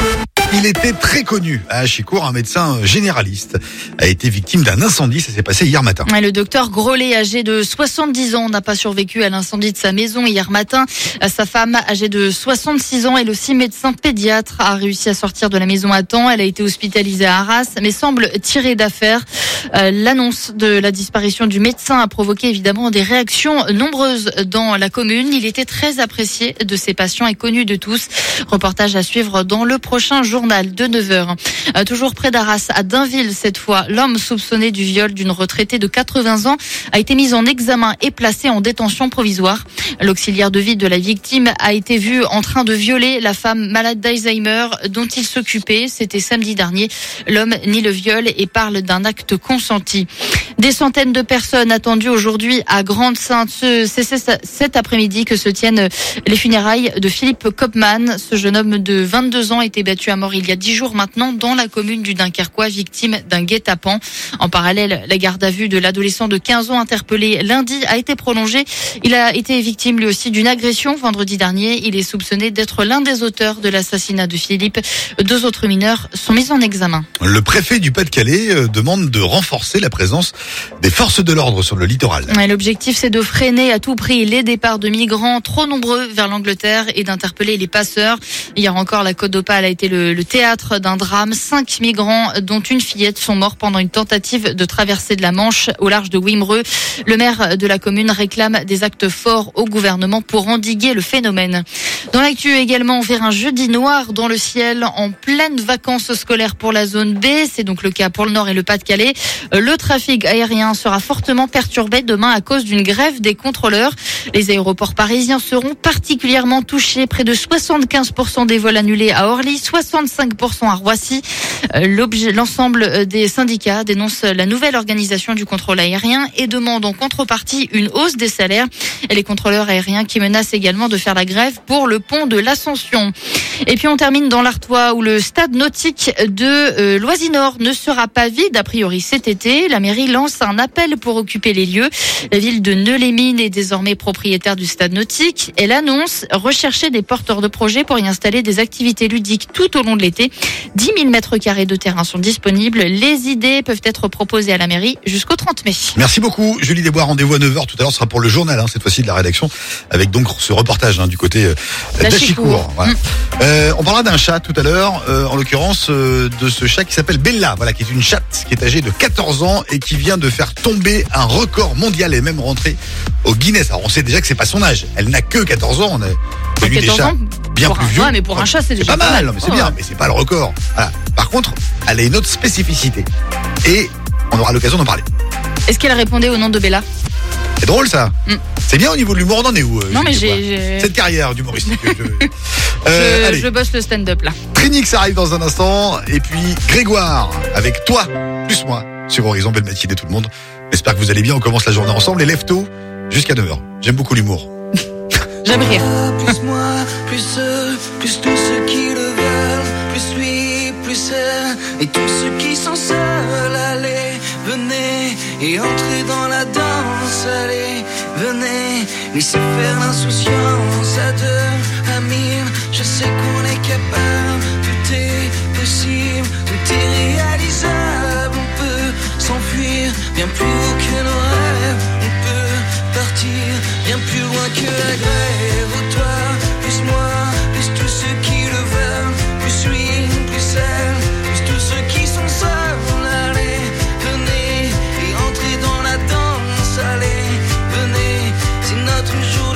Il était très connu à Achicourt, un médecin généraliste a été victime d'un incendie, ça s'est passé hier matin. Le docteur Grolet, âgé de soixante-dix ans, n'a pas survécu à l'incendie de sa maison hier matin. Sa femme, âgée de soixante-six ans, elle aussi médecin pédiatre, a réussi à sortir de la maison à temps. Elle a été hospitalisée à Arras, mais semble tirée d'affaire. Euh, l'annonce de la disparition du médecin a provoqué évidemment des réactions nombreuses dans la commune. Il était très apprécié de ses patients et connu de tous. Reportage à suivre dans le prochain journal de neuf heures. Euh, toujours près d'Arras, à Dainville cette fois, l'homme soupçonné du viol d'une retraitée de quatre-vingts ans a été mis en examen et placé en détention provisoire. L'auxiliaire de vie de la victime a été vu en train de violer la femme malade d'Alzheimer dont il s'occupait. C'était samedi dernier. L'homme nie le viol et parle d'un acte consenti. Des centaines de personnes attendues aujourd'hui à Grande-Synthe. C'est cet après-midi que se tiennent les funérailles de Philippe Kopman. Ce jeune homme de vingt-deux ans a été battu à mort il y a dix jours maintenant dans la commune du Dunkerquois, victime d'un guet-apens. En parallèle, la garde à vue de l'adolescent de quinze ans interpellé lundi a été prolongée. Il a été victime lui aussi d'une agression vendredi dernier. Il est soupçonné d'être l'un des auteurs de l'assassinat de Philippe. Deux autres mineurs sont mis en examen. Le préfet du Pas-de-Calais demande de renforcer la présence des forces de l'ordre sur le littoral. Ouais, l'objectif, c'est de freiner à tout prix les départs de migrants trop nombreux vers l'Angleterre et d'interpeller les passeurs. Hier encore, la Côte d'Opale a été le, le théâtre d'un drame. Cinq migrants, dont une fillette, sont morts pendant une tentative de traversée de la Manche au large de Wimereux. Le maire de la commune réclame des actes forts au gouvernement pour endiguer le phénomène. Dans l'actu également, on verra un jeudi noir dans le ciel en pleine vacances scolaires pour la zone B. C'est donc le cas pour le Nord et le Pas-de-Calais. Le trafic aérien sera fortement perturbé demain à cause d'une grève des contrôleurs. Les aéroports parisiens seront particulièrement touchés. Près de soixante-quinze pour cent des vols annulés à Orly, soixante-cinq pour cent à Roissy. L'objet, l'ensemble des syndicats dénoncent la nouvelle organisation du contrôle aérien et demandent en contrepartie une hausse des salaires. Et les contrôleurs aériens qui menacent également de faire la grève pour le pont de l'Ascension. Et puis on termine dans l'Artois où le stade nautique de euh, Loisinor ne sera pas vide a priori cet été. La mairie lance un appel pour occuper les lieux. La ville de Neu-les-Mines est désormais propriétaire du stade nautique. Elle annonce rechercher des porteurs de projets pour y installer des activités ludiques tout au long de l'été. dix mille mètres carrés de terrain sont disponibles. Les idées peuvent être proposées à la mairie jusqu'au trente mai. Merci beaucoup Julie Desbois. Rendez-vous à neuf heures tout à l'heure. Ce sera pour le journal, hein, cette fois-ci de la rédaction, avec donc ce reportage hein, du côté euh, d'Achicourt. Voilà. Mmh. Euh, on parlera d'un chat tout à l'heure, euh, en l'occurrence euh, de ce chat qui s'appelle Bella, voilà, qui est une chatte qui est âgée de quatorze ans et qui vient de faire tomber un record mondial et même rentrer au Guinness. Alors on sait déjà que c'est pas son âge, elle n'a que quatorze ans. On a connu des chats bien plus vieux. Ouais, mais pour un chat c'est déjà pas mal, mais c'est bien, mais c'est pas le record. Voilà. Par contre, elle a une autre spécificité et on aura l'occasion d'en parler. Est-ce qu'elle répondait au nom de Bella? C'est drôle ça. Mm. C'est bien au niveau de l'humour, on en est où euh, Non mais j'ai cette carrière d'humoristique. je... Euh, je, je bosse le stand-up là. Trinix arrive dans un instant et puis Grégoire avec toi plus moi sur Horizon. Belle matinée tout le monde. J'espère que vous allez bien. On commence la journée ensemble et lève tôt jusqu'à neuf heures. J'aime beaucoup l'humour. J'aime rire. Plus moi, plus eux, plus tous ceux qui le veulent, plus lui, plus elle et tous ceux qui sont seuls. Allez, venez et entrez dans la danse. Allez, venez, laissez faire l'insouciance à deux, à mille. Je sais qu'on est capable, tout est possible, tout est réalisable. On peut s'enfuir bien plus haut que nos rêves. On peut partir bien plus loin que la grève. Oh toi, plus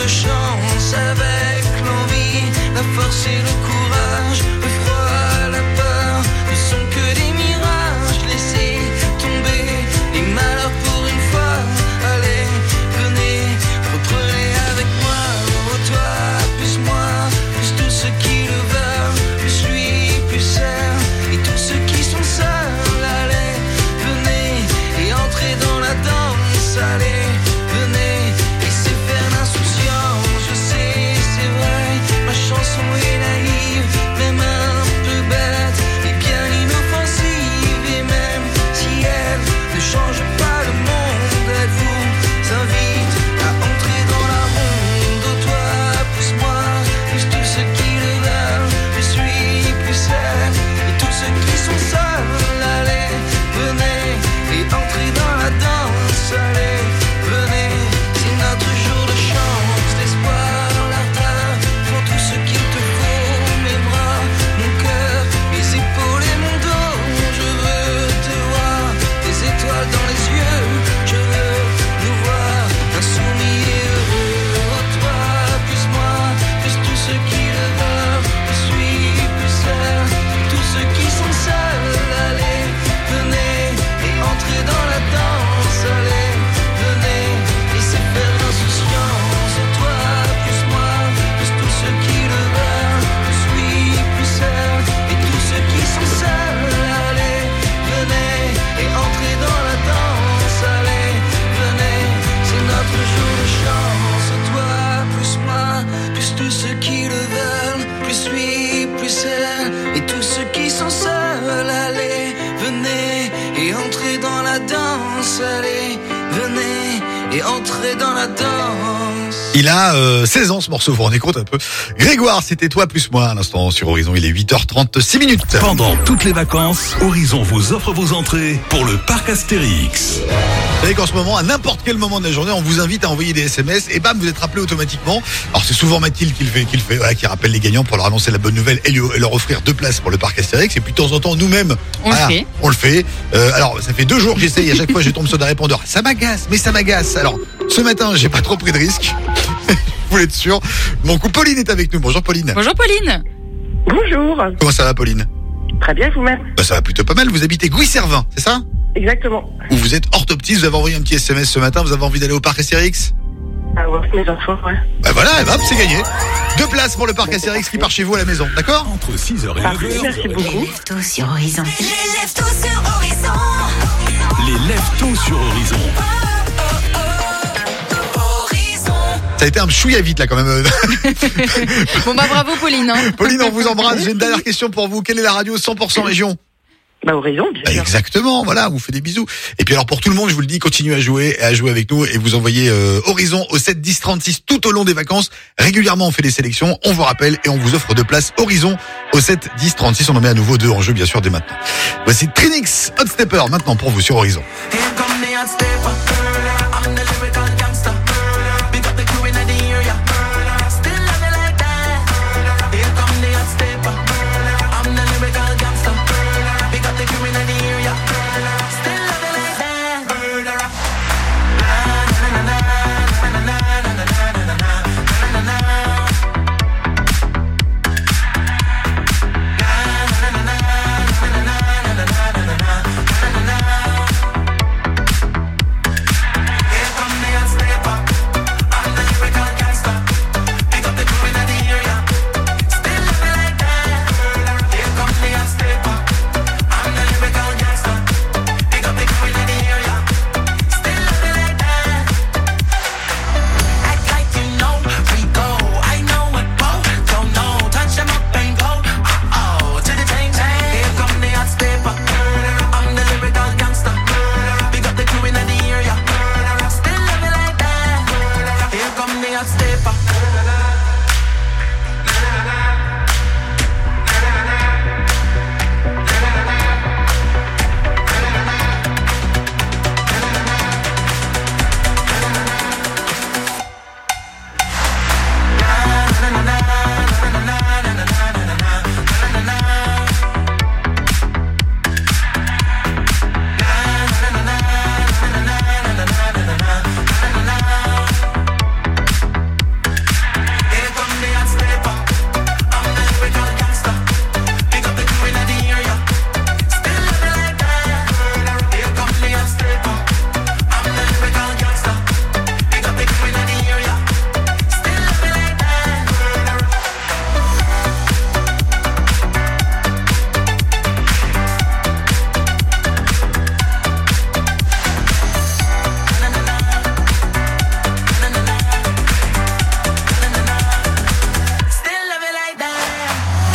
chance avec l'envie, la force et le courage, le froid, la peur ne sont que des mirages. Laissez tomber les malheurs pour une fois. Allez, venez, reprenez avec moi. Oh toi, plus moi, plus tous ceux qui le veulent, plus lui, plus elle, et tous ceux qui sont seuls. Allez, venez et entrez dans la danse. Allez, venez, laissez faire l'insouciance. Je sais, c'est vrai, ma chanson est naïve, même un peu bête, mais bien inoffensive. Et même si elle ne change pas le monde, elle vous invite à entrer dans la ronde. Oh toi, plus moi, plus tous ceux qui le veulent, plus lui, plus elle, et tous ceux qui sont seuls. Allez, venez et entrez dans la danse. Allez, venez, c'est notre jour de chance. L'espoir, l'ardeur, pour tout ce qu'il te faut. Mes bras, mon cœur, mes épaules et mon dos. Je veux te voir, des étoiles dans les yeux. Je veux nous voir insoumis et heureux. Oh toi, plus moi, plus tous ceux qui le veulent, plus lui, plus elle, et tous ceux qui sont seuls. Allez, venez et entrez dans la danse. Allez, venez, laissez faire l'insouciance. Oh toi, plus moi, plus tous ceux qui le veulent, plus lui, plus elle, et tous ceux qui sont seuls. Allez, venez et entrez dans la danse. Allez, venez, c'est notre jour de chance. Oh toi, plus moi, plus tous ceux qui le veulent, plus lui, plus elle, et tous ceux qui sont seuls. Allez, venez et entrez dans la danse. Allez, venez et entrez dans la danse. Il a euh, seize ans ce morceau, vous vous rendez compte un peu. Grégoire, c'était toi plus moi à l'instant sur Horizon, il est huit heures trente-six minutes. Pendant toutes les vacances, Horizon vous offre vos entrées pour le parc Astérix. Vous savez qu'en ce moment, à n'importe quel moment de la journée, on vous invite à envoyer des S M S et bam, vous êtes rappelé automatiquement. Alors c'est souvent Mathilde qui le fait, qui le fait, voilà, qui rappelle les gagnants pour leur annoncer la bonne nouvelle et, lui, et leur offrir deux places pour le parc Astérix. Et puis de temps en temps, nous-mêmes, on voilà, le fait. On le fait. Euh, alors ça fait deux jours que j'essaye, à chaque fois je tombe sur des répondeurs. Ça m'agace, mais ça m'agace. Alors ce matin, j'ai pas trop pris de risques. Vous voulez être sûr. Mon coup, Pauline est avec nous. Bonjour Pauline. Bonjour Pauline. Bonjour. Comment ça va Pauline? Très bien, vous-même? Bah, ça va plutôt pas mal. Vous habitez Gouy-Servin, c'est ça? Exactement. Ou vous êtes orthoptiste, vous avez envoyé un petit S M S ce matin, vous avez envie d'aller au parc Astérix? Ah ouais, mes enfants, ouais. Bah voilà, et bah, hop, c'est gagné. Deux places pour le parc Astérix qui part chez vous à la maison, d'accord? Entre six heures et neuf heures. Merci beaucoup. Tout sur Horizon. Les lève tous sur Horizon. Les lève tôt sur Horizon. Ça a été un chouïa vite là quand même. Bon bah bravo Pauline. Hein. Pauline, on vous embrasse. J'ai une dernière question pour vous. Quelle est la radio cent pour cent région? Bah Horizon, bien bah, sûr. Exactement, voilà, on vous fait des bisous. Et puis alors pour tout le monde, je vous le dis, continuez à jouer et à jouer avec nous et vous envoyez euh, Horizon au sept dix trente-six tout au long des vacances. Régulièrement, on fait des sélections, on vous rappelle et on vous offre deux places Horizon au sept dix trente-six. On en met à nouveau deux en jeu, bien sûr, dès maintenant. Voici Trinix Hot Stepper maintenant pour vous sur Horizon.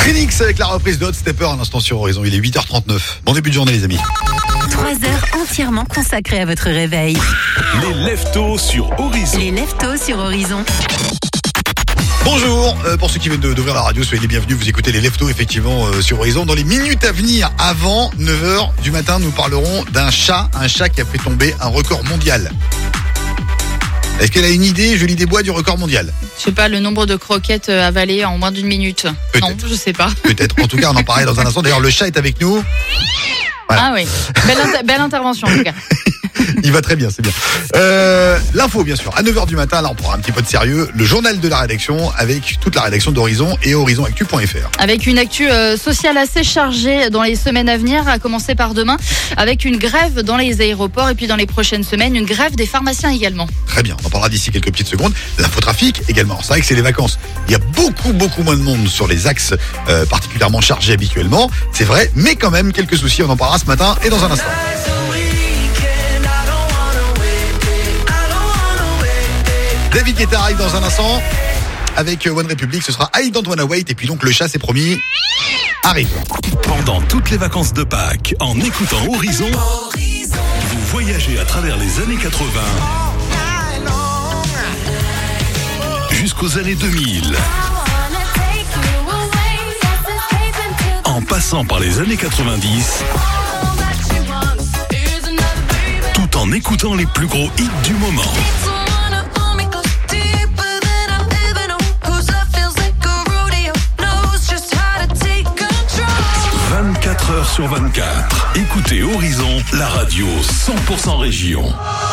Trinix avec la reprise d'Hot Stepper à l'instant sur Horizon. Il est huit heures trente-neuf. Bon début de journée, les amis. Trois heures entièrement consacrées à votre réveil. Les leftos sur Horizon. Les leftos sur Horizon. Bonjour, euh, pour ceux qui viennent de- d'ouvrir la radio, soyez les bienvenus, vous écoutez les leftos effectivement euh, sur Horizon. Dans les minutes à venir, avant neuf heures du matin, nous parlerons d'un chat, un chat qui a fait tomber un record mondial. Est-ce qu'elle a une idée, Julie Desbois, du record mondial? Je sais pas, le nombre de croquettes euh, avalées en moins d'une minute. Non, je sais pas. Peut-être, en tout cas on en parlait dans un instant. D'ailleurs le chat est avec nous. Voilà. Ah oui, belle, inter- belle intervention en tout cas. Il va très bien, c'est bien. Euh, L'info, bien sûr. À neuf heures du matin, là, on prend un petit peu de sérieux. Le journal de la rédaction avec toute la rédaction d'Horizon et horizon actu point f r. Avec une actu euh, sociale assez chargée dans les semaines à venir, à commencer par demain, avec une grève dans les aéroports et puis dans les prochaines semaines, une grève des pharmaciens également. Très bien, on en parlera d'ici quelques petites secondes. L'infotrafic également. C'est vrai que c'est les vacances. Il y a beaucoup, beaucoup moins de monde sur les axes euh, particulièrement chargés habituellement. C'est vrai, mais quand même, quelques soucis. On en parlera ce matin et dans un instant. David Guetta arrive dans un instant avec One Republic, ce sera I Don't Wanna Wait et puis donc le chat c'est promis arrive. Pendant toutes les vacances de Pâques, en écoutant Horizon, vous voyagez à travers les années quatre-vingts jusqu'aux années deux mille. En passant par les années quatre-vingt-dix, tout en écoutant les plus gros hits du moment. vingt-quatre heures sur vingt-quatre. Écoutez Horizon, la radio cent pour cent région.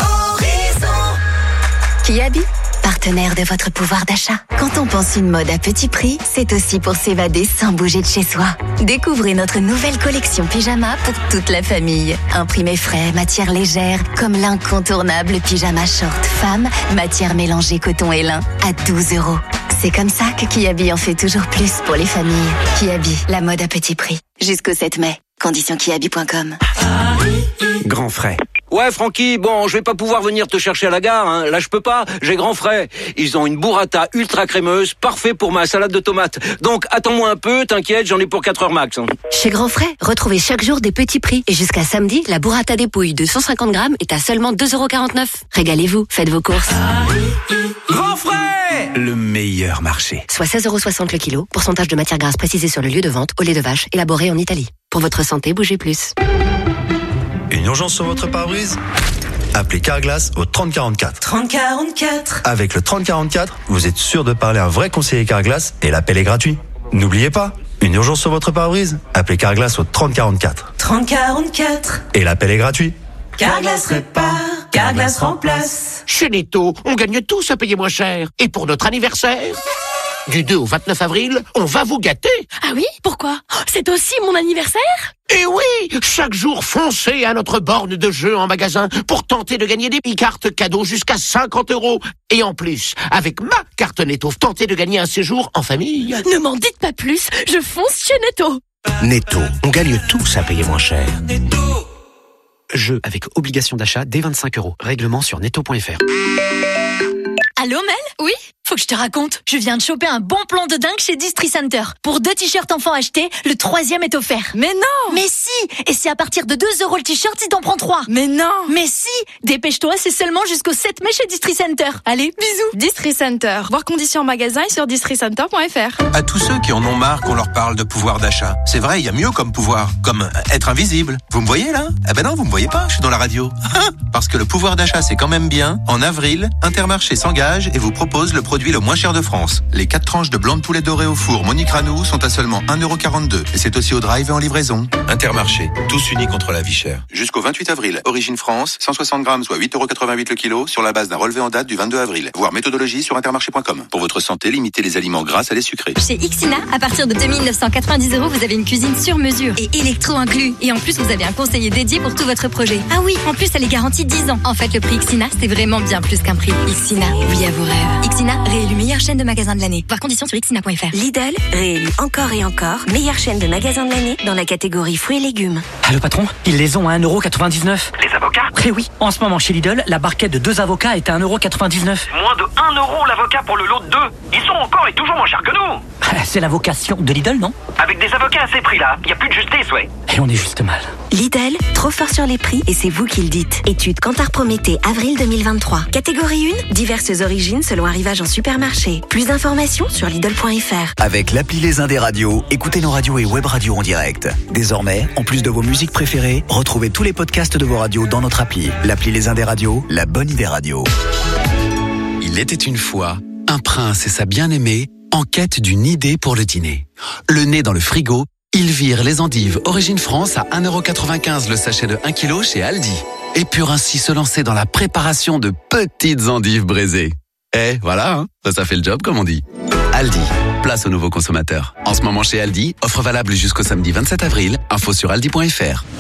Kiabi, partenaire de votre pouvoir d'achat. Quand on pense une mode à petit prix, c'est aussi pour s'évader sans bouger de chez soi. Découvrez notre nouvelle collection pyjama pour toute la famille. Imprimé frais, matière légère, comme l'incontournable pyjama short femme, matière mélangée coton et lin, à douze euros. C'est comme ça que Kiabi en fait toujours plus pour les familles. Kiabi, la mode à petit prix. Jusqu'au sept mai. Conditions kiabi point com. Grand frais. Ouais, Francky, bon, je vais pas pouvoir venir te chercher à la gare, hein. Là, je peux pas, j'ai grand frais. Ils ont une burrata ultra crémeuse, parfait pour ma salade de tomates. Donc, attends-moi un peu, t'inquiète, j'en ai pour quatre heures max. Hein. Chez Grand Frais, retrouvez chaque jour des petits prix. Et jusqu'à samedi, la burrata dépouille de cent cinquante grammes est à seulement deux euros quarante-neuf. Régalez-vous, faites vos courses. Grand frais, le meilleur marché. Soit seize euros soixante le kilo, pourcentage de matière grasse précisé sur le lieu de vente, au lait de vache, élaboré en Italie. Pour votre santé, bougez plus. Une urgence sur votre pare-brise? Appelez Carglass au trente quarante-quatre. trente quarante-quatre. Avec le trente quarante-quatre, vous êtes sûr de parler à un vrai conseiller Carglass et l'appel est gratuit. N'oubliez pas, une urgence sur votre pare-brise? Appelez Carglass au trente quarante-quatre. trente quarante-quatre. Et l'appel est gratuit. Carglass répare, Carglass remplace. Chez Netto, on gagne tous à payer moins cher. Et pour notre anniversaire, du deux au vingt-neuf avril, on va vous gâter. Ah oui? Pourquoi? C'est aussi mon anniversaire? Et oui, chaque jour, foncez à notre borne de jeu en magasin pour tenter de gagner des cartes cadeaux jusqu'à cinquante euros. Et en plus, avec ma carte Netto, tentez de gagner un séjour en famille. Ne m'en dites pas plus, je fonce chez Netto. Netto, on gagne tous à payer moins cher. Jeu avec obligation d'achat dès vingt-cinq euros. Règlement sur netto point f r. Allô Mel? Oui? Faut que je te raconte. Je viens de choper un bon plan de dingue chez Distri Center. Pour deux t-shirts enfants achetés, le troisième est offert. Mais non! Mais si! Et c'est à partir de deux euros le t-shirt si t'en prends trois. Mais non! Mais si! Dépêche-toi, c'est seulement jusqu'au sept mai chez Distri Center. Allez, bisous! Distri Center. Voir conditions en magasin et sur distri center point f r. À tous ceux qui en ont marre qu'on leur parle de pouvoir d'achat. C'est vrai, il y a mieux comme pouvoir, comme être invisible. Vous me voyez là? Eh ben non, vous me voyez pas, je suis dans la radio. Parce que le pouvoir d'achat c'est quand même bien. En avril, Intermarché s'engage et vous propose le produit le moins cher de France. Les quatre tranches de blanc de poulet doré au four Monique Ranou sont à seulement un euro quarante-deux. Et c'est aussi au drive et en livraison. Intermarché, tous unis contre la vie chère. Jusqu'au vingt-huit avril, Origine France, cent soixante grammes, soit huit euros quatre-vingt-huit le kilo, sur la base d'un relevé en date du vingt-deux avril. Voir méthodologie sur intermarché point com. Pour votre santé, limitez les aliments gras à les sucrés. Chez Ixina, à partir de deux mille neuf cent quatre-vingt-dix euros, vous avez une cuisine sur mesure et électro inclus. Et en plus, vous avez un conseiller dédié pour tout votre projet. Ah oui, en plus, elle est garantie dix ans. En fait, le prix Ixina, c'est vraiment bien plus qu'un prix. Ixina, oui à vos rêves. Ixina, réélu meilleure chaîne de magasins de l'année. Voir conditions sur ixina point f r. Lidl, réélu encore et encore, meilleure chaîne de magasins de l'année dans la catégorie fruits et légumes. Ah, le patron, ils les ont à un euro quatre-vingt-dix-neuf. Les avocats? Eh oui, en ce moment chez Lidl, la barquette de deux avocats est à un euro quatre-vingt-dix-neuf. Moins de un euro l'avocat pour le lot de deux. Ils sont encore et toujours moins chers que nous. C'est la vocation de Lidl, non? Avec des avocats à ces prix-là, il n'y a plus de justice, ouais. Et on est juste mal. Lidl, trop fort sur les prix et c'est vous qui le dites. Étude Kantar Prométhée, avril deux mille vingt-trois. Catégorie un, diverses origines selon arrivage en supermarché. Plus d'informations sur Lidl point F R. Avec l'appli Les Indés Radio, écoutez nos radios et web radios en direct. Désormais, en plus de vos musiques préférées, retrouvez tous les podcasts de vos radios dans notre appli. L'appli Les Indés Radio, la bonne idée radio. Il était une fois un prince et sa bien-aimée en quête d'une idée pour le dîner. Le nez dans le frigo, ils virent les endives Origine France à un euro quatre-vingt-quinze le sachet de un kilo chez Aldi. Et purent ainsi se lancer dans la préparation de petites endives braisées. Eh, voilà, hein, ça fait le job comme on dit. Aldi, place aux nouveaux consommateurs. En ce moment chez Aldi, offre valable jusqu'au samedi vingt-sept avril. Info sur aldi point F R.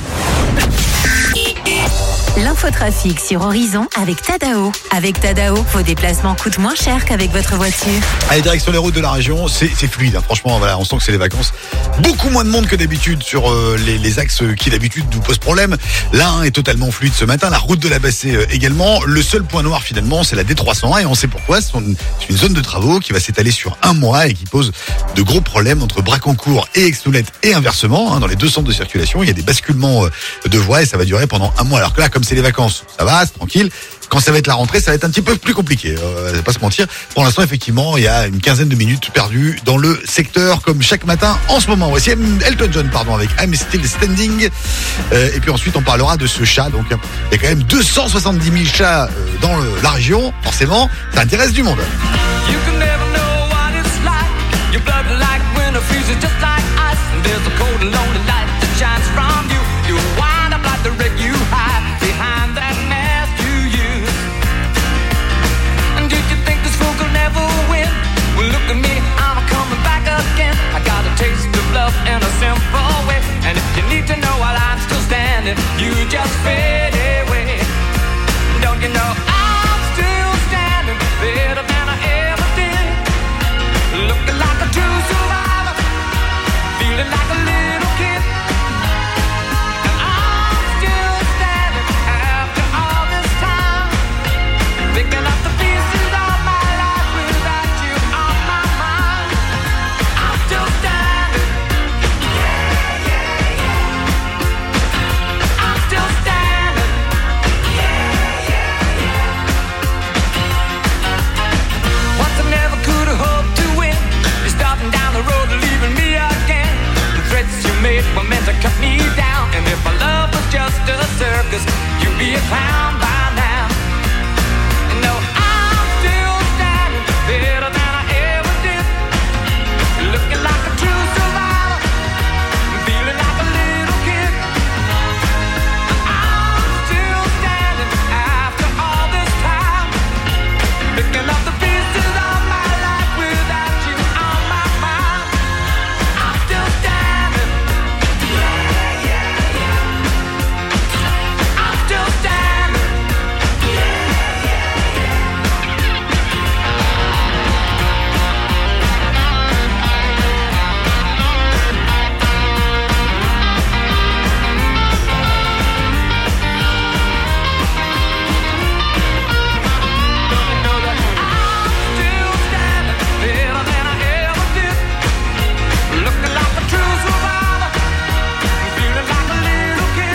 L'infotrafic sur Horizon avec Tadao. Avec Tadao, vos déplacements coûtent moins cher qu'avec votre voiture. Allez, direction les routes de la région, c'est, c'est fluide. Hein. Franchement, voilà, on sent que c'est les vacances. Beaucoup moins de monde que d'habitude sur euh, les, les axes qui d'habitude nous posent problème. L'un est totalement fluide ce matin, la route de la Bassée euh, également. Le seul point noir finalement, c'est la D trois cent un et on sait pourquoi. C'est une, c'est une zone de travaux qui va s'étaler sur un mois et qui pose de gros problèmes entre Bracancourt et Aix-Noulette et inversement. Hein, dans les deux centres de circulation, il y a des basculements euh, de voies et ça va durer pendant un mois. Alors que là, comme c'est les vacances, ça va, c'est tranquille. Quand ça va être la rentrée, ça va être un petit peu plus compliqué. Euh, je vais pas se mentir. Pour l'instant, effectivement, il y a une quinzaine de minutes perdues dans le secteur, comme chaque matin en ce moment. Voici Elton John, pardon, avec I'm Still Standing. Euh, et puis ensuite, on parlera de ce chat. Donc, il y a quand même deux cent soixante-dix mille chats euh, dans le, la région. Forcément, ça intéresse du monde. You can never know what it's like. Your blood like winter freezes just like ice. And there's a cold and lonely light that shines from you. You wind up like the wreck you hide behind that mask you use. And did you think this fool could never win? Well, look at me, I'm coming back again. I got a taste of love in a simple way. And if you need to know while I'm still standing, you just fade away. Don't you know I'm still standing better than I ever did? Looking like a true survivor, feeling like a little kid. And I'm still standing after all this time, picking up the pieces of my life without you on my mind. I'm still standing. Yeah, yeah, yeah. I'm still standing. Yeah, yeah, yeah. Once I never could have hoped to win. You're starting down the road, leaving me again. The threats you made were meant to cut me down. And if my love was just a circus, you'd be a clown by now. No, I'm still standing better than I ever did. Looking like a true survivor, feeling like a little kid. I'm still standing after all this time, picking up the pieces of my life without you on my mind. I'm still standing. Yeah, yeah, yeah. I'm still standing. Yeah, yeah, yeah. Still standing better than I ever did. Looking like a true survivor, feeling like a little kid.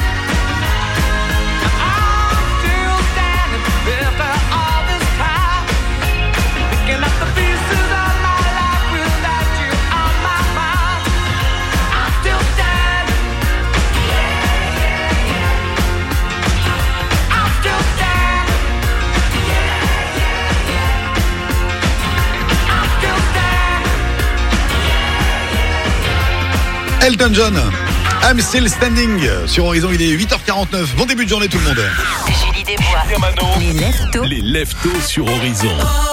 I'm still standing after all this time, picking up the pieces of my life without you on my mind. I'm still standing. Yeah, yeah, yeah. I'm still standing. Yeah, yeah, yeah. I'm still standing. Elton John, I'm Still Standing. Sur Horizon, il est huit heures quarante-neuf. Bon début de journée tout le monde. Julie Desbois. Les leftos. Les leftos sur Horizon.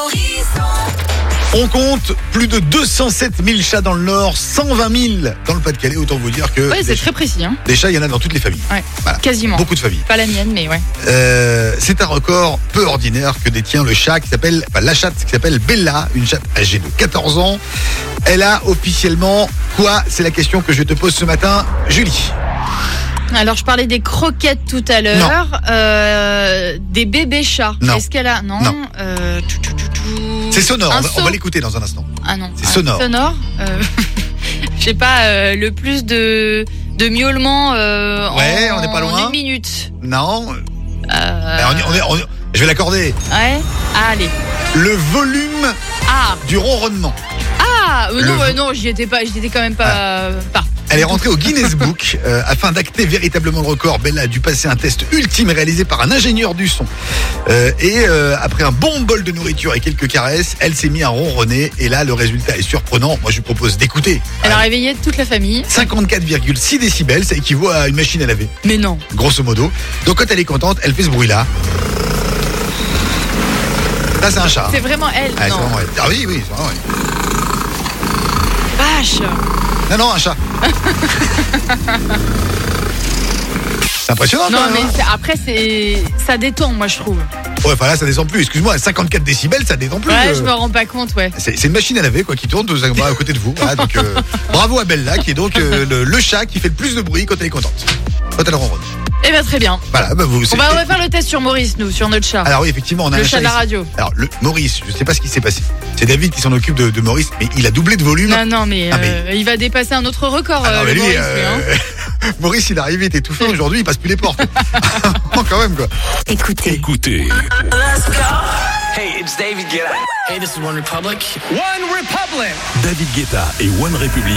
On compte plus de deux cent sept mille chats dans le Nord, cent vingt mille dans le Pas-de-Calais. Autant vous dire que Oui, c'est des, très précis. Hein. des chats, il y en a dans toutes les familles. Ouais. Voilà. Quasiment. Beaucoup de familles. Pas la mienne, mais ouais. Euh, c'est un record peu ordinaire que détient le chat qui s'appelle, enfin la chatte qui s'appelle Bella, une chatte âgée de quatorze ans. Elle a officiellement quoi? C'est la question que je te pose ce matin, Julie. Alors, je parlais des croquettes tout à l'heure. Euh, des bébés chats. Non. Est-ce qu'elle a... Non. Non. Euh, tout, tout, tout, tout. C'est sonore, Un on va, on seau. va l'écouter dans un instant. Ah non. C'est Ah, sonore. Sonore. Euh, je sais pas, euh, le plus de, de miaulements euh, Ouais, en, on n'est pas loin. en une minute. Non. Euh, Ben, on est- on est- on est- je vais l'accorder. Ouais. Ah, allez. Le volume Ah. du ronronnement. Ah, euh, non, Le- euh, non, j'y étais pas, j'y étais quand même pas. pas. Elle est rentrée au Guinness Book euh, afin d'acter véritablement le record. Bella a dû passer un test ultime réalisé par un ingénieur du son. Euh, et euh, après un bon bol de nourriture et quelques caresses, elle s'est mise à ronronner. Et là, le résultat est surprenant. Moi, je vous propose d'écouter. Elle a réveillé toute la famille. cinquante-quatre virgule six décibels, ça équivaut à une machine à laver. Mais non. Grosso modo. Donc quand elle est contente, elle fait ce bruit-là. Ça, c'est un chat. C'est vraiment elle. Ah, c'est non. vraiment elle. Ah oui, oui, c'est vraiment elle. Vache. Non, non, un chat. C'est impressionnant, Non, quand même, mais hein. c'est- après, c'est, ça détend, moi, je trouve. Ouais, enfin là, ça descend plus. Excuse-moi, cinquante-quatre décibels, ça détend plus. Ouais, euh. je me rends pas compte, ouais. C'est c'est une machine à laver quoi qui tourne tout simplement à côté de vous. Voilà, donc, euh, bravo à Bella qui est donc euh, le, le chat qui fait le plus de bruit quand elle est contente. Quand elle ronronne. Eh ben, très bien. Voilà, bah, vous. On c'est- va refaire le test sur Maurice, nous, sur notre chat. Alors oui, effectivement, on a Le un chat de la ici. radio. Alors le Maurice, je sais pas ce qui s'est passé. C'est David qui s'en occupe de, de Maurice, mais il a doublé de volume. Non, non, mais, Ah, mais- euh, il va dépasser un autre record, Ah, non, euh, mais le lui, Maurice, euh, lui, hein. Maurice, il est arrivé, il était tout fin. Aujourd'hui, il passe plus les portes. Non, quand même quoi. Écoutez. Écoutez. Hey, it's David Guetta. Hey, this is One Republic. One Republic. David Guetta et One Republic.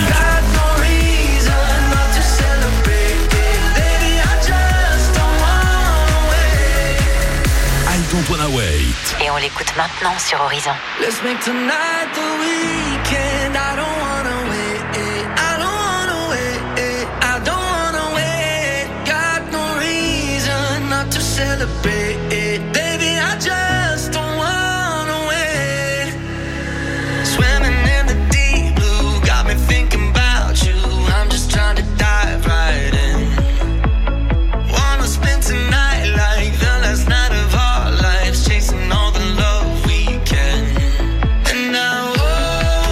I Don't Wanna Wait. Et on l'écoute maintenant sur Horizon. Let's make tonight the weekend. I don't wanna wait. I don't wanna wait. I don't wanna wait. Got no reason not to celebrate. Baby, I just don't wanna wait. Swimming in the deep blue, got me thinking about you. I'm just trying to dive right in. Wanna spend tonight like the last night of our lives, chasing all the love we can. And now, oh,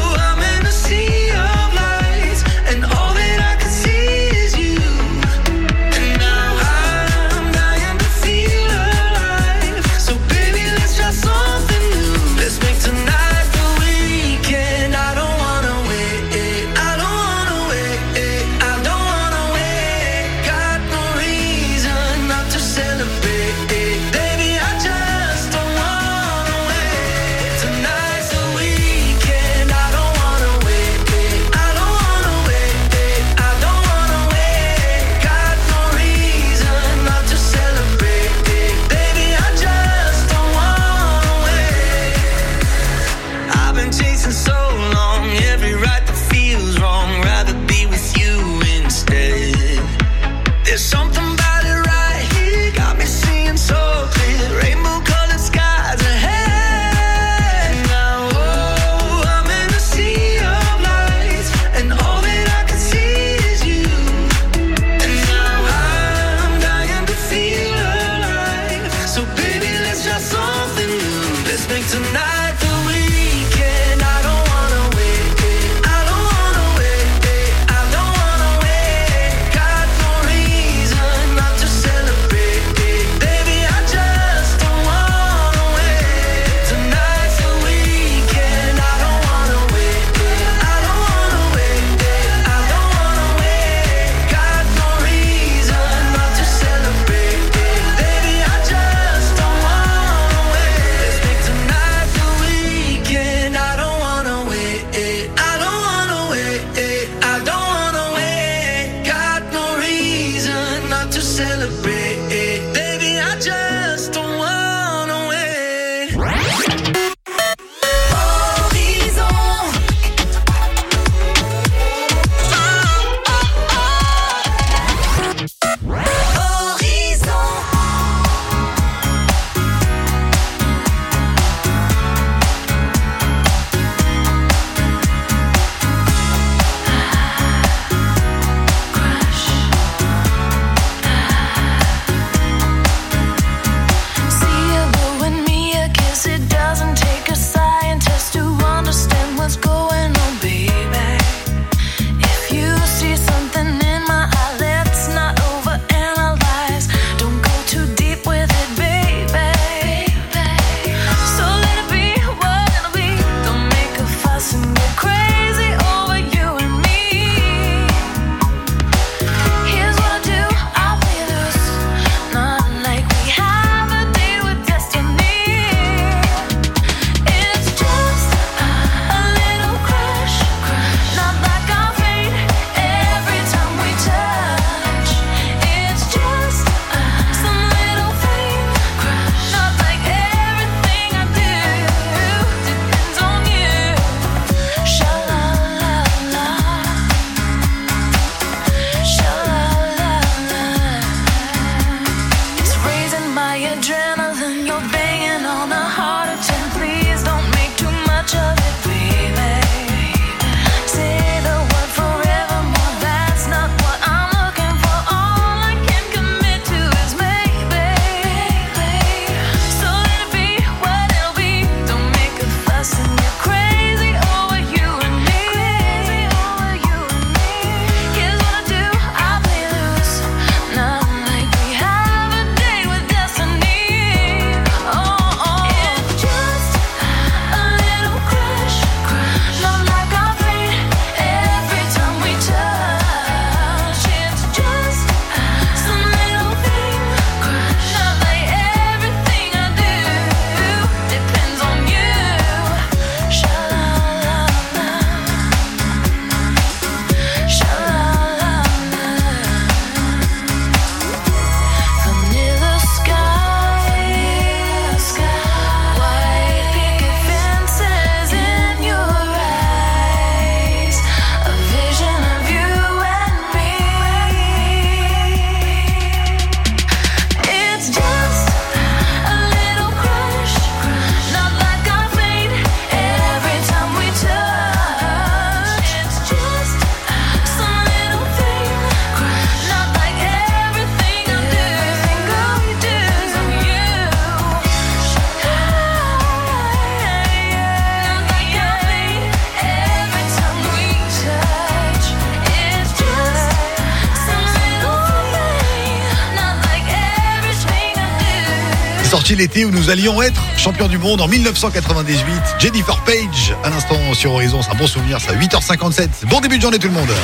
Sorti l'été où nous allions être champions du monde en dix-neuf cent quatre-vingt-dix-huit. Jennifer Page, un instant sur Horizon, c'est un bon souvenir, c'est à huit heures cinquante-sept. Bon début de journée tout le monde.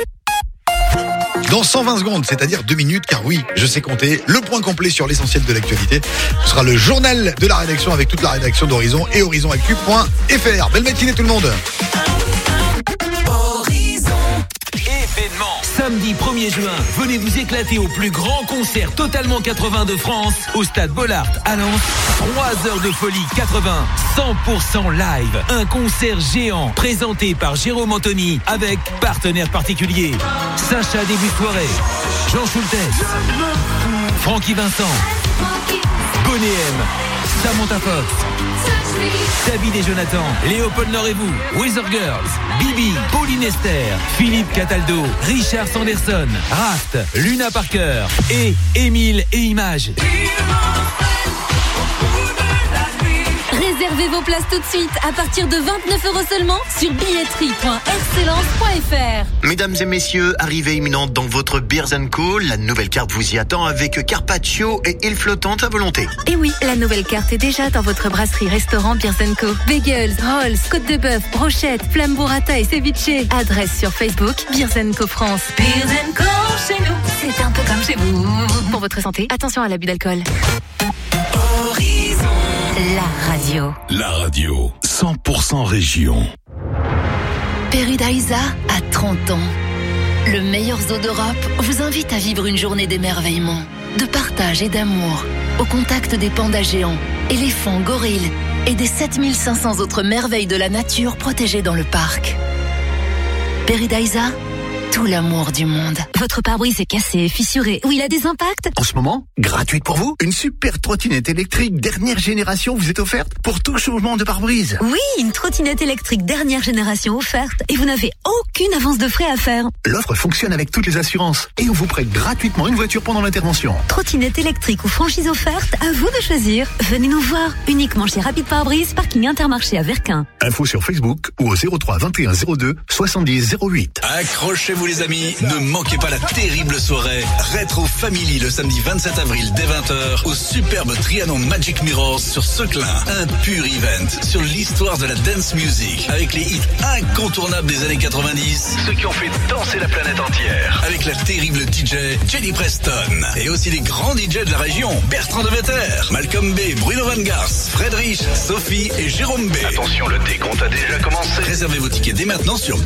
Dans cent vingt secondes, c'est-à-dire deux minutes, car oui, je sais compter, le point complet sur l'essentiel de l'actualité. Ce sera le journal de la rédaction avec toute la rédaction d'Horizon et horizon actu point f r. Belle matinée tout le monde. Événement. Samedi premier juin, venez vous éclater au plus grand concert totalement quatre-vingts de France au stade Bollaert à Lens. trois heures de folie quatre-vingts, cent pour cent live. Un concert géant présenté par Jérôme Anthony avec partenaires particuliers. Sacha début de soirée, Jean Schultes, Francky Vincent, Bonnet M, Samantha Fox, David et Jonathan, Léopold Nord et vous, Weather Girls, Bibi, Pauline Esther, Philippe Cataldo, Richard Sanderson, Raft, Luna Parker et Émile et Images. Réservez vos places tout de suite à partir de vingt-neuf euros seulement sur billetterie point r c lens point f r. Mesdames et messieurs, arrivée imminente dans votre Beers and Co. La nouvelle carte vous y attend avec carpaccio et île flottante à volonté. Et oui, la nouvelle carte est déjà dans votre brasserie-restaurant Beers and Co. Bagels, rolls, côte de bœuf, brochettes, flamme burrata et ceviche. Adresse sur Facebook Beers and Co France. Beers and Co chez nous, c'est un peu comme chez vous. Pour votre santé, attention à l'abus d'alcool. Horizon. La radio. La radio, cent pour cent région. Peridaisa a trente ans. Le meilleur zoo d'Europe vous invite à vivre une journée d'émerveillement, de partage et d'amour, au contact des pandas géants, éléphants, gorilles et des sept mille cinq cents autres merveilles de la nature protégées dans le parc. Peridaisa, tout l'amour du monde. Votre pare-brise est cassé, fissuré, ou il a des impacts? En ce moment, gratuite pour vous, une super trottinette électrique dernière génération vous est offerte pour tout changement de pare-brise. Oui, une trottinette électrique dernière génération offerte et vous n'avez aucune avance de frais à faire. L'offre fonctionne avec toutes les assurances et on vous prête gratuitement une voiture pendant l'intervention. Trottinette électrique ou franchise offerte, à vous de choisir. Venez nous voir, uniquement chez Rapide Pare-brise, parking Intermarché à Verquin. Info sur Facebook ou au zéro trois vingt et un zéro deux soixante-dix zéro huit. Accrochez-vous les amis, ne manquez pas la terrible soirée Retro Family le samedi vingt-sept avril dès vingt heures au superbe Trianon Magic Mirrors sur Seclin. Un pur event sur l'histoire de la dance music avec les hits incontournables des années quatre-vingt-dix, ceux qui ont fait danser la planète entière, avec la terrible D J Jenny Preston et aussi les grands D J de la région, Bertrand de Vetter, Malcolm B, Bruno Van Gars, Fred Rich, Sophie et Jérôme B. Attention, le décompte a déjà commencé. Réservez vos tickets dès maintenant sur